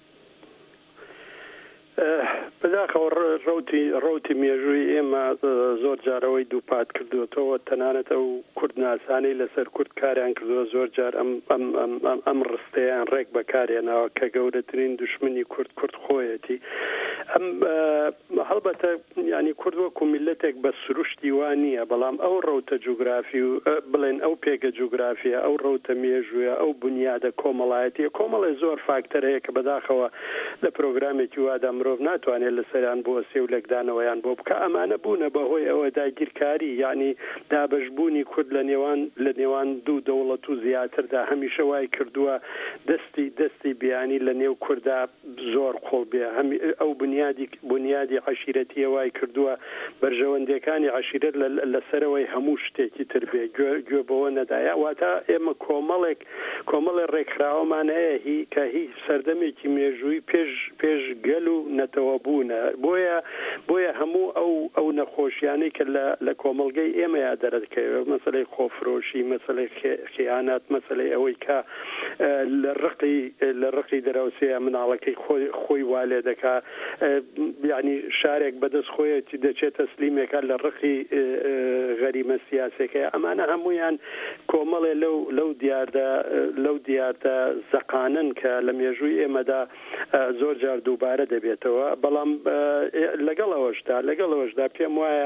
بەداخەوە ڕوتی ڕوتی مێژووی ئێمە زۆر جارەوەی دووپات کردوێتەوە تەنانەت ئەو کورد ناسانەی لەسەر کورد کاریان کردووە زۆر جار ئەم ڕستەیان ڕێک بەکارێنەوە کە گەورەترین دوشمنی کورد کورد خۆیەتی ئەم هەڵبەتە ینی کورد وەکو میلەتێک بە سروشتی وان نییە بەڵام ئەو ڕوتە جوگرافی و بڵێن ئەو پێگە جوگرافیە ئەو ڕوتە مێژوویە ئەو بنیادە کۆمەڵایەتیە کۆمەڵی زۆر فاکتەر هەیە کە بەداخەوە لە پرۆگرامێکی وادا مرۆڤ ناتوانێت لەسەریان بۆ سێ و لەگدانەوەیان بۆ بکە ئەمانە بوونە بەهۆی ئەوە داگیرکاری یعنی دابشبوونی کورد لە نێوان لە نێوان دوو دەوڵەت و زیاتردا هەمیشە وای کردووە دەستی دەستی بیانی لە نێو کووردا زۆر قۆڵ بێ ئەو بنیادی بنیادی عشیرەتی وای کردووە بەرژەوەندەکانی عشیرەت لەسەرەوەی هەموو شتێکی تر بێ گوێ بەوە نەدایە واتە ئێمە کۆمەڵێک کۆمەڵی ڕێکخراوەمان هەیە هی کە هیچ سەردەمێکی مێژووی پێش پێش گەل و نەتەوە بوونە بۆیە بۆیە هەموو ئەو ئەو نەخۆشیانەی کە لە کۆمەلگەی ئێمە یا دەرەکەوێت مەسەلەی خۆفرۆشی مەسەلەی خیانات مەسەلەی ئەوەی کە لە ڕقی لە ڕقی دەراوسەیە مناڵەکەی خۆی خۆی والێ دەکا یعنی شارێک بەدەست خۆیەتی دەچێت تەسلیمێکە لە ڕقی غەریمە سیاسەکەی ئەمانە هەمویان کۆمەڵێ لەو لەو دیاردا لەو دیاردا زەقانن کە لە مێژووی ئێمەدا زۆر جار دووبارە دەبێتەوە بەڵام لەگەڵەوەشدا لەگەڵەوەشدا پێم وایە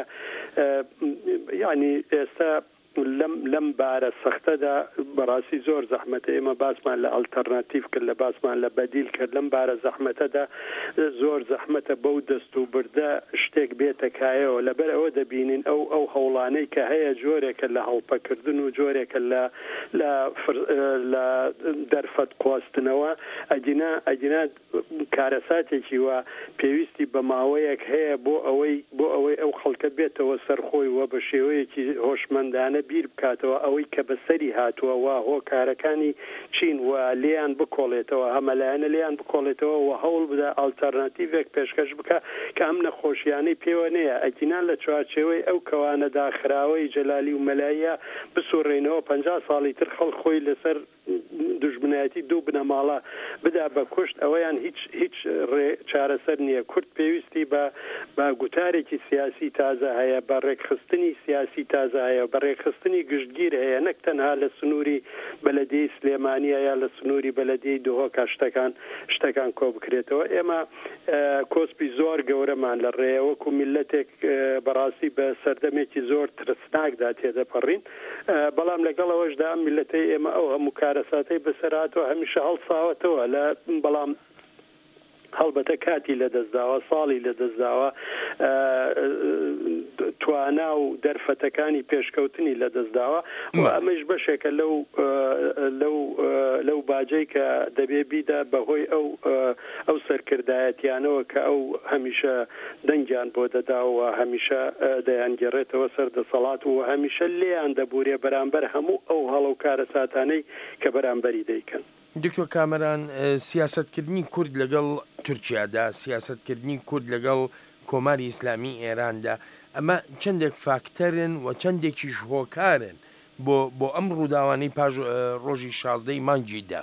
ینی ئێستا لەم لەم بارە سەختەدا بەڕاستی زۆر زەحمەتە ئێمە باسمان لە ئالتەرناتیڤ کرد لە باسمان لە بەدیل کرد لەم بارە زەحمەتەدا زۆر زەحمەتە بەو دەست و بردە شتێک بێتەکایەوە لەبەر ئەوە دەبینین ئەو ئەو هەوڵانەی کە هەیە جۆرێکە لە هەڵپەکردن و جۆرێکە لە لە دەرفەت قواستنەوە ئەجینا ئەجینا کارەساتێکی وە پێویستی بە ماوەیەک هەیە بۆ ئەوەی بۆ ئەوەی ئەو خەڵکە بێتەوە سەرخۆی وە بە شێوەیەکی هۆشمەندانە بیر بکاتەوە ئەوەی کە بەسەری هاتووە وا هۆکارەکانی چین و لیان بکۆڵێتەوە هەمەلایەنە لیان بکۆڵێتەوە و هەوڵ بدە ئالتەرناتیڤێک پێشکەش بکە کە ئەم نەخۆشیانەی پێوە نەیە ئەگینان لە چوارچێوەی ئەو کەوانە داخراوەی جەلالی و مەلایە بسوڕێنەوە پەنجا ساڵی تر خەڵک خۆی لەسەر دژمنایەتی دوو بنەماڵە بدا بە کوشت ئەوەیان هیچ هیچ چارەسەر نییە کورد پێویستی بە بە گوتارێکی سیاسی تازە هەیە بە ڕێکخستنی سیاسی تازە هەیە بە ڕێکخستنی گشتگیر هەیە نەک تەنها لە سنووری بەلەدەی سلێمانیە یا لە سنووری بەلەدەی دۆهۆکە شتەکان شتەکان کۆ بکرێتەوە ئێمە کۆسپی زۆر گەورەمان لە ڕێەوەکو میلەتێک بەڕاستی بە سەردەمێکی زۆر ترسناکدا تێدەپەڕین بەڵام لەگەڵەوەشدا میلەتەی ئێمە ئەو هەموو کارەساتەی بەسەراتەوە هەمیشە هەڵساوەتەوە لە بەڵام هەڵبەتە کاتی لە دەستداوە ساڵی لە دەستداوە توانا و دەرفەتەکانی پێشکەوتنی لە دەستداوە و ئەمەش بەشێکە لەو لەو لەو باجەی کە دەبێ بیدا بەهۆی ئەو ئەو سەرکردایەتیانەوە کە ئەو هەمیشە دەنگیان بۆ دەداوە هەمیشە دەیانگەڕێتەوە سەر دەسەڵات و هەمیشە لێیان دەبورێ بەرامبەر هەموو ئەو هەڵە و کارە ساتانەی کە بەرامبەری دەیکەن. دکتۆر کامەران، سیاسەتکردنی کورد لەگەڵ تورکیادا، سیاسەتکردنی کورد لەگەڵ کۆماری ئیسلامی ئێراندا، ئەمە چەندێک فاکتەرن و چەندێکیش هۆکارن بۆ بۆ ئەم ڕووداوانەی پاش ڕۆژی شازدەی مانگیدا.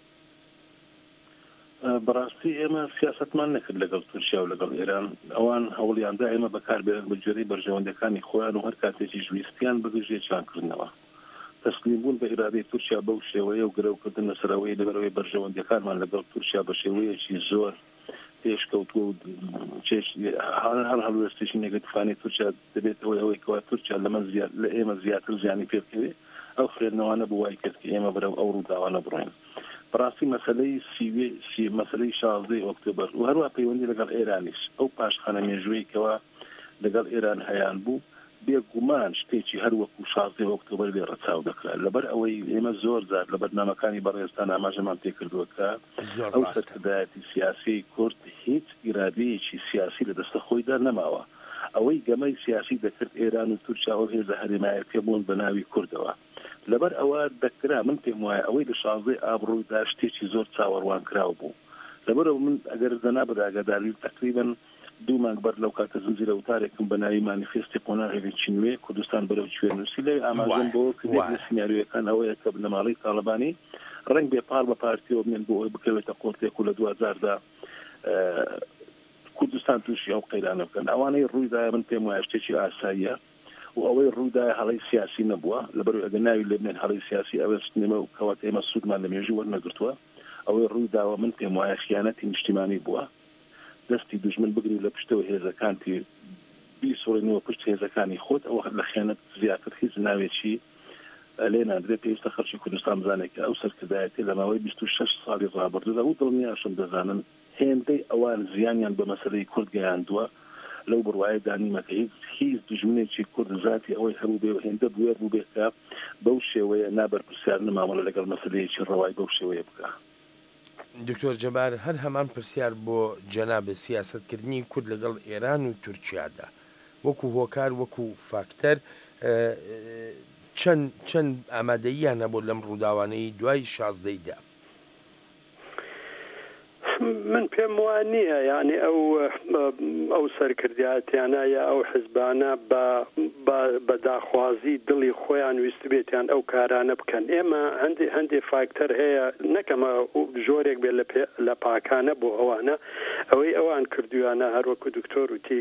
بەڕاستی ئێمە سیاستمان نەکرد لەگەڵ تورکیا و لەگەڵ ئێران، ئەوان هەوڵیاندا ئێمە بەکاربێنن بە جۆرەی بەرژەوەندەکانی خۆیان و هەر کاتێکی ژویستیان بەگژێکیانکردنەوە. تەسلیم بوون بە ئیرادەی تورکیا بەو شێوەیە و گرەوکردن لەسەرەوەی لەبەرەوەی بەرژەوەندەکانمان لەگەڵ تورکیا بە شێوەیەکی زۆر پێشکەوتووە و هەر هەڵوێستێکی نێگەتیفانی تورکیا دەبێتەوەی ئەوەی کەوا تورکیا لەمە لە ئێمە زیاتر زیانی پێ بکەوێت، ئەو فرێنەوانە بۆ وای کرد کە ئێمە بەرەو ئەو ڕووداوانە بڕۆین. بەڕاستی مەسەلەی سیوێ مەسەلەی شازدەی ئۆکتۆبەر و هەروە پەیوەندی لەگەڵ ئێرانیش ئەو پاشخانە مێژووی کەوا لەگەڵ ئێران هەیان بوو بێگومان شتێکی هەر وەکو شازدەی ئۆکتۆبەر لێ ڕەچاو دەکرێت. لەبەر ئەوەی ئێمە زۆر جار لە بەرنامەکانی بەڕێزتان ئاماژەمان پێکردووە کە ئەو سەرکردایەتی سیاسی کورد هیچ ئیرادەیەکی سیاسی لە دەستە خۆیدا نەماوە. ئەوەی گەمەی سیاسی دەکرد ئێران و تورکیا و هێزە هەرێمایەتی بوون بە ناوی کوردەوە. لەبەر ئەوە دەکرا من پێم وایە ئەوەی لە شازدەی ئابڕوودا شتێکی زۆر چاوەڕوان کراو بوو. لەبەرەوە من ئەگەر زەنا بەداگەداری تقریباً دوو مانگ بەر لەو کاتە زنجیرە وتارێکم بە ناوی مانیفێستی قۆناغێکی نوێ کوردستان بەرەو کوێنووسی لێ ئاماژەم بۆ کردێت لە سیناریۆیەکان ئەوەیە کە لە ماڵی تاڵبانی ڕەنگ بێپار بە پارتیەوە بمێن بۆ ئەوەی بکەوێتە قۆرتێک و لە دو هەزاردا کوردستان تووشی ئەو قەیرانە بکەن. ئەوانەی ڕوویدایە من پێم وایە شتێکی ئاساییە و ئەوەی ڕوودایە هەڵەی سیاسی نەبووە، لەبەرەوەی ئەگەر ناوی لێ بنێن هەڵەی سیاسی ئەوە نێمە و کەواتە ئێمە سوودمان لە مێژوو وەرنەگرتووە. ئەوەی ڕوویداوە من پێم وایە خیانەتی نیشتیمانی بووە، دەستی دوژمن بگری لە پشتەوە هێزەکانتی بیسۆڕینەوە پشت هێزەکانی خۆت، ئەوە لە خیانەت زیاتر هیچ ناوێکی لێ نادرێت. پێویستە خەڵکی کوردستان بزانێت کە ئەو سەرکردایەتی لە ماوەی بیست و شەش ساڵی ڕابردوودا و دڵنیاشم دەزانن هێندەی ئەوان زیانیان بە مەسەلەی کورد گەیاندووە لەو بڕوایە دانیمەکە هیچ هیچ دژمنێکی کورد ذاتی ئەوەی هەبوو بێ و هێندە بوێر بوو بێت کە بەو شێوەیە نابەرپرسیار نەمامەڵە لەگەڵ مەسەلەیەکی ڕەوای بەو شێوەیە بکە. دکتۆر جەبار، هەر هەمان پرسیار بۆ جەنابە سیاسەتکردنی کورد لەگەڵ ئێران و تورکیادا وەکو هۆکار وەکو فاکتەر چەند چەند ئامادەییان هەبوو لەم ڕووداوانەی دوای شازدەیدا؟ من پێم وان نییە یعنی ئەو ئەو سەرکردایەتیانە یا ئەو حزبانە بە داخوازی دڵی خۆیان ویست بێتیان ئەو کارانە بکەن. ئێمە هەندێک هەندێک فاکتەر هەیە، نەکەمە ژۆرێک بێت لە پاکانە بۆ ئەوانە ئەوەی ئەوان کردویانە هەروەکو دکتۆر وتی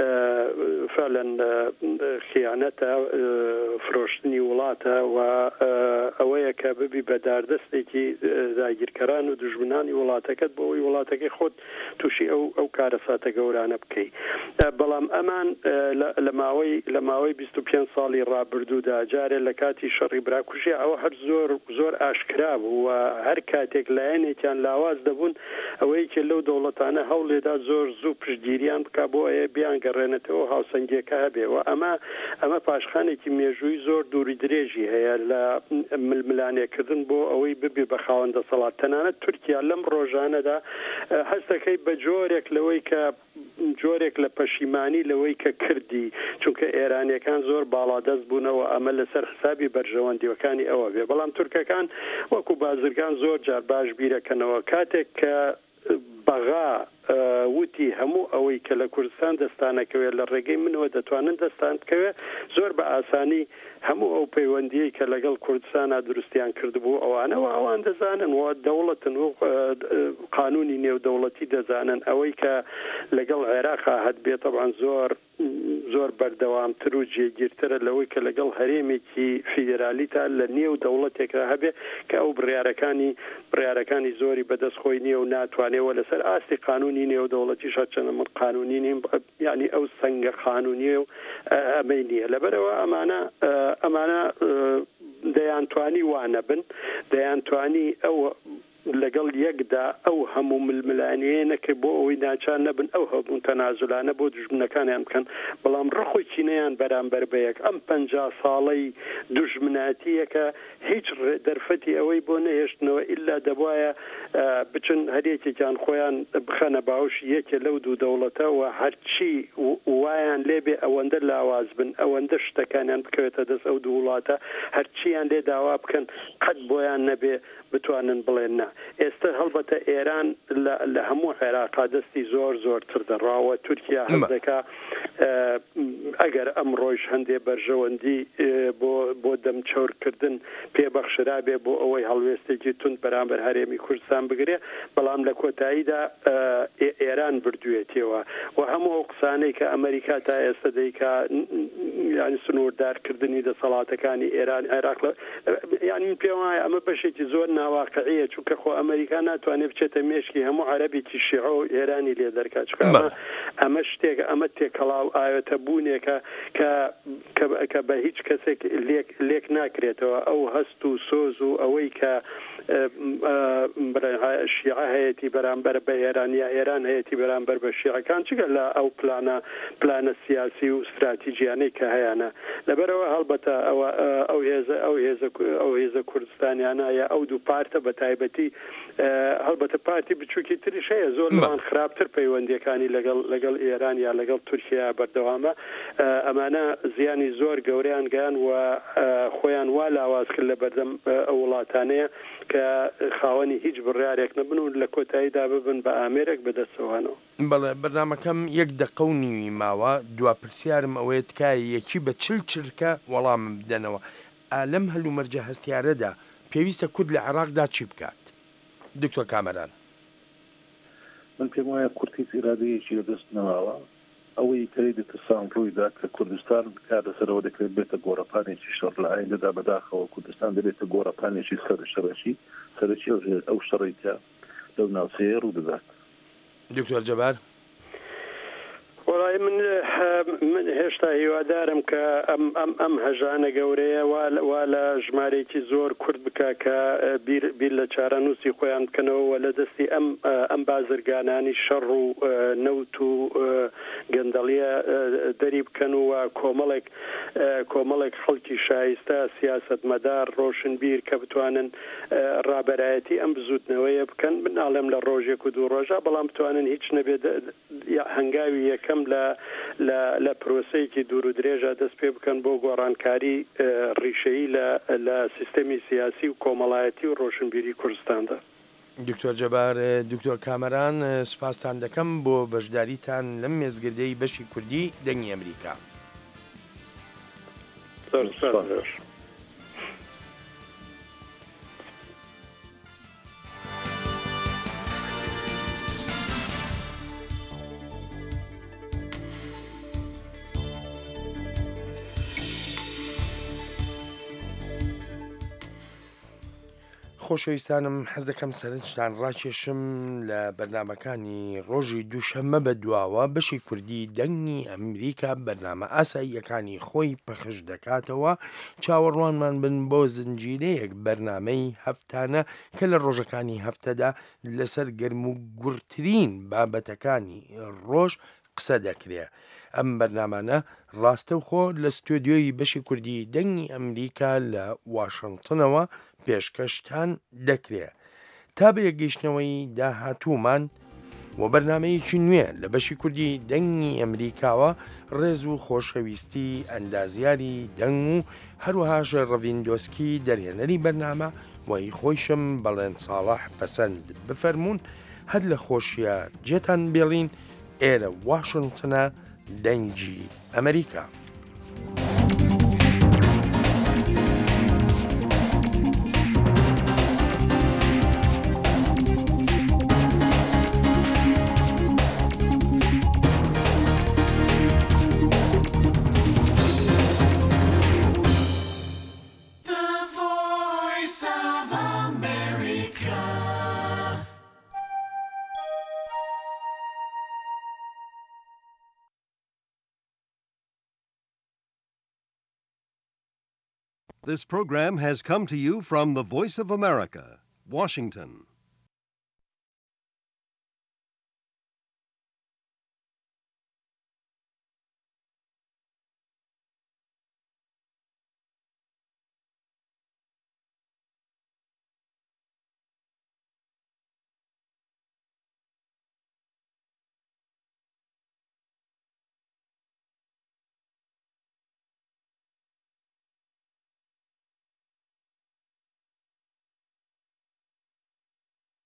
فعلەن خیانەتە، فرۆشتنی وڵاتە و ئەوەیە کە ببی بە داردەستێکی داگیرکەران و دژمنانی وڵاتەکەت بۆ وڵاتەکەی خۆت تووشی ئەو ئەو کارە ساتە گەورانە بکەی. بەڵام ئەمان لە ماوەی لە ماوەی بیست و پێنج ساڵی ڕابردوودا جارێ لە کاتی شەڕی براکوژی ئەوە هەر زۆر زۆر ئاشکرا بوو و هەر کاتێک لایەنێکیان لاواز دەبوون ئەوەی کە لەو دەوڵەتانە هەوڵێدا زۆر زوو پشتگیریان بکە بۆ ئەیە بیان گەڕێنێتەوە هاوسەنگیەکە هەبێەوە. ئەمە ئەمە پاشخانێکی مێژووی زۆر دووری درێژی هەیە لە ململانێکردن بۆ ئەوەی ببێ بە خاوەندە دەسەڵات. تەنانەت تورکیا لەم ڕۆژانەدا هەستەکەی بە جۆرێک لەوەی کە جۆرێک لە پەشیمانی لەوەی کە کردی، چونکە ئێرانیەکان زۆر باڵادەست بوونەوە ئەمە لەسەر حسابی بەرژەوەندیەکانی ئەوە بێ. بەڵام تورکەکان وەکو بازرگان زۆر جار باش بیرەکەنەوە کاتێک کە بەغا وتی هەموو ئەوەی کە لە کوردستان دەستانەکەوێت لە ڕێگەی منەوە دەتوانن دەستانکەوێت زۆر بە ئاسانی هەموو ئەو پەیوەندیەی کە لەگەڵ کوردستانە دروستیان کردبوو ئەوانەوە ئەوان دەزانن و دەوڵەتن و قانونی نێودەوڵەتی دەزانن ئەوەی کە لەگەڵ عێراقا هەت بێت طبعاً زۆر زۆر بەردەوامتر و جێگیرترە لەوەی کە لەگەڵ هەرێمێکی فیدرالیتا لە نێو دەوڵەتێکا هەبێ کە ئەو بڕیارەکانی بڕیارەکانی زۆری بەدەستخۆی نییە و ناتوانێەوە لەسەر ئاستی قانونی نێودەوڵەتی شەچەنە من قانونی نیم یعنی ئەو سەنگە قانونیە و ئەمەی نییە. لەبەرەوە ئەمانە ئەمانە دەیانتوانی وانە بن، دەیانتوانی ئەو لەگەڵ یەکدا ئەو هەموو ململانیەیەکە بۆ ئەوەی ناچار نەبن ئەو هەبوون تەنازولانە بۆ دژمنەکانیان بکەن بەڵام ڕخۆی چینەیان بەرامبەر بە یەک ئەم پەنجا ساڵەی دوژمناتیەکە هیچ دەرفەتی ئەوەی بۆ نەهێشتنەوە ئللا دەبواە بچن هەرێکێکیان خۆیان بخەنە باوش یەکێ لەو دوو دەوڵەتە و هەرچی وایان لێبێ ئەوەندە لاواز بن ئەوەندە شتەکانیان بکەوێتە دەست ئەو دوو وڵاتە هەرچیان لێ داوا بکەن قەت بۆیان نەبێ بتوانن بڵێن نا ئێستا هەڵبەتە ئێران لە هەموو عێراقا دەستی زۆر زۆرتر دەڕاوە تورکیا هەندەکە ئەگەر ئەم ڕۆژ هەندێ بەرژەوەندی بۆ بۆ دەمچەورکردن پێبەخشرابێ بۆ ئەوەی هەڵوێستێکی تند بەرامبەر هەرێمی کوردستان بگرێ بەڵام لە کۆتاییدا ئێران بردوێتەوە و هەموو ئەو قسانەی کە ئەمریکا تا ئێستا دەیکا ینی سنووردارکردنی دەسەڵاتەکانی ئێران عێراق یانی من پێم وایە ئەمە بەشێکی زۆر ناواقعیە چونکە خۆ ئەمریکا ناتوانێت بچێتە مێشکی هەموو عەرەبێکی شیعە و ئێرانی لێ دەرکات چونکە ئەمە شتێک ئەمە تێکەڵاو ئاوێتە بوونێکە کە بە هیچ کەسێک لێک ناکرێتەوە ئەو هەست و سۆز و ئەوەی کە شیعە هەیەی بەرامبەر بە ئێران یا ئێران هەیەی بەرامبەر بە شیعەکان چگە لە ئەو پلانە پلانە سیاسی و استراتیژیانەی کە هەیەە لەبەرەوە هەڵبەتە ئەو هێزە ئەو هێزە ئەو هێزە کوردستانیانە یا ئەو دوو پارتە بە تایبەتی هەڵبەتە پارتی بچووکی تریش هەیە زۆر لەوان خراپتر پەیوەندیەکانی لەگەڵ لەگەڵ ئێران یا لەگەڵ تورکیا بەردەوامە ئەمانە زیانی زۆر گەوریان گەیان و خۆیان وا لاواز کرد لە بەردەم ئەو وڵاتانەیە کە خاوەنی هیچ بڕیارێک نەبن و لە کۆتاییدا ببن بە ئامێرێک بەدەستەوەنەوە. بەڵێ بەرنامەکەم یەک دقە و نیوی ماوە دوا پرسیارم ئەوەیە تکایە یەکی بە چل چرکە وەڵامم بدەنەوە لەم هەلومەرجە هەستیارەدا پێویستە کورد لە عێراقدا چی بکات؟ دکتۆر کامەران. من پێم وایە کورد هیچ ئیرادەیەکی لەدەست نەماوە ئەوەی کەی دەتەسان ڕوویدا کە کوردستان کار لەسەرەوە دەکرێت بێتە گۆڕەپانێکی شەڕ لە ئایندەدا بەداخەوە کوردستان دەبێتە گۆڕەپانێکی سەر شەڕەکی سەرەکی ئەو شەڕێکە لەو ناوچەیە ڕوو دەدات. دکتۆر جەبار. وڵای من من هێشتا هیوادارم کە ئەم هەژانە گەورەیە وا لە ژمارێکی زۆر کورد بکە کە بیر لە چارەنووسی خۆیان بکەنەوە لە دەستی ئەم ئەم بازرگانانی شەڕ و نەوت و گەندەڵیە دەری بکەن و کۆمەڵێک کۆمەڵێک خەڵکی شایستە سیاسەتمەدار ڕۆشنبیر کە بتوانن ڕابەرایەتی ئەم بزوتنەوەیە بکەن بناڵێم لە ڕۆژێک و دوو ڕۆژە بەڵام بتوانن هیچ نەبێت هەنگاوی یەکەم لە پرۆسەیەکی دوور و درێژە دەست پێ بکەن بۆ گۆڕانکاری ڕیشەیی لە سیستەمی سیاسی و کۆمەڵایەتی و ڕۆشنبیری کوردستاندا. دکتۆر جەبار دکتۆر کامەران سپاسان دەکەم بۆ بەشداریتان لەم مێزگردەی بەشی کوردی دەنگی ئەمریکا. خۆشەویستانم حەز دەکەم سەرنجتان ڕاکێشم لە بەرنمەکانی ڕۆژی دووشەممە بە دواوە بەشی کوردی دەنگی ئەمریکا بەرنامە ئاساییەکانی خۆی پەخش دەکاتەوە چاوەڕوانمان بن بۆ زنجیرەیەک بەرنامەی هەفتانە کە لە ڕۆژەکانی هەفتەدا لەسەر گەرم و گورترین بابەتەکانی ڕۆژ قسە دەکرێت. ئەم بەرنامانە ڕاستەوخۆ لە ستۆدیۆی بەشی کوردی دەنگی ئەمریکا لە واشنگتنەوە پێشکەشتان دەکرێت تا بە یەکگەیشتنەوەی داهاتوومان و بەرنامەیەکی نوێ لە بەشی کوردی دەنگی ئەمریکاوە ڕێز و خۆشەویستی ئەندازیاری دەنگ و هەروەهاش ڕەڤیندۆسکی دەرهێنەری بەرنامە وەی خۆیشم بەڵێن ساڵح پەسەند بفەرمونون هەر لە خۆشیە جێتان بێڵین ئێرە واشنگتنە دەنگی ئەمریکا. This program has come to you from the Voice of America, Washington.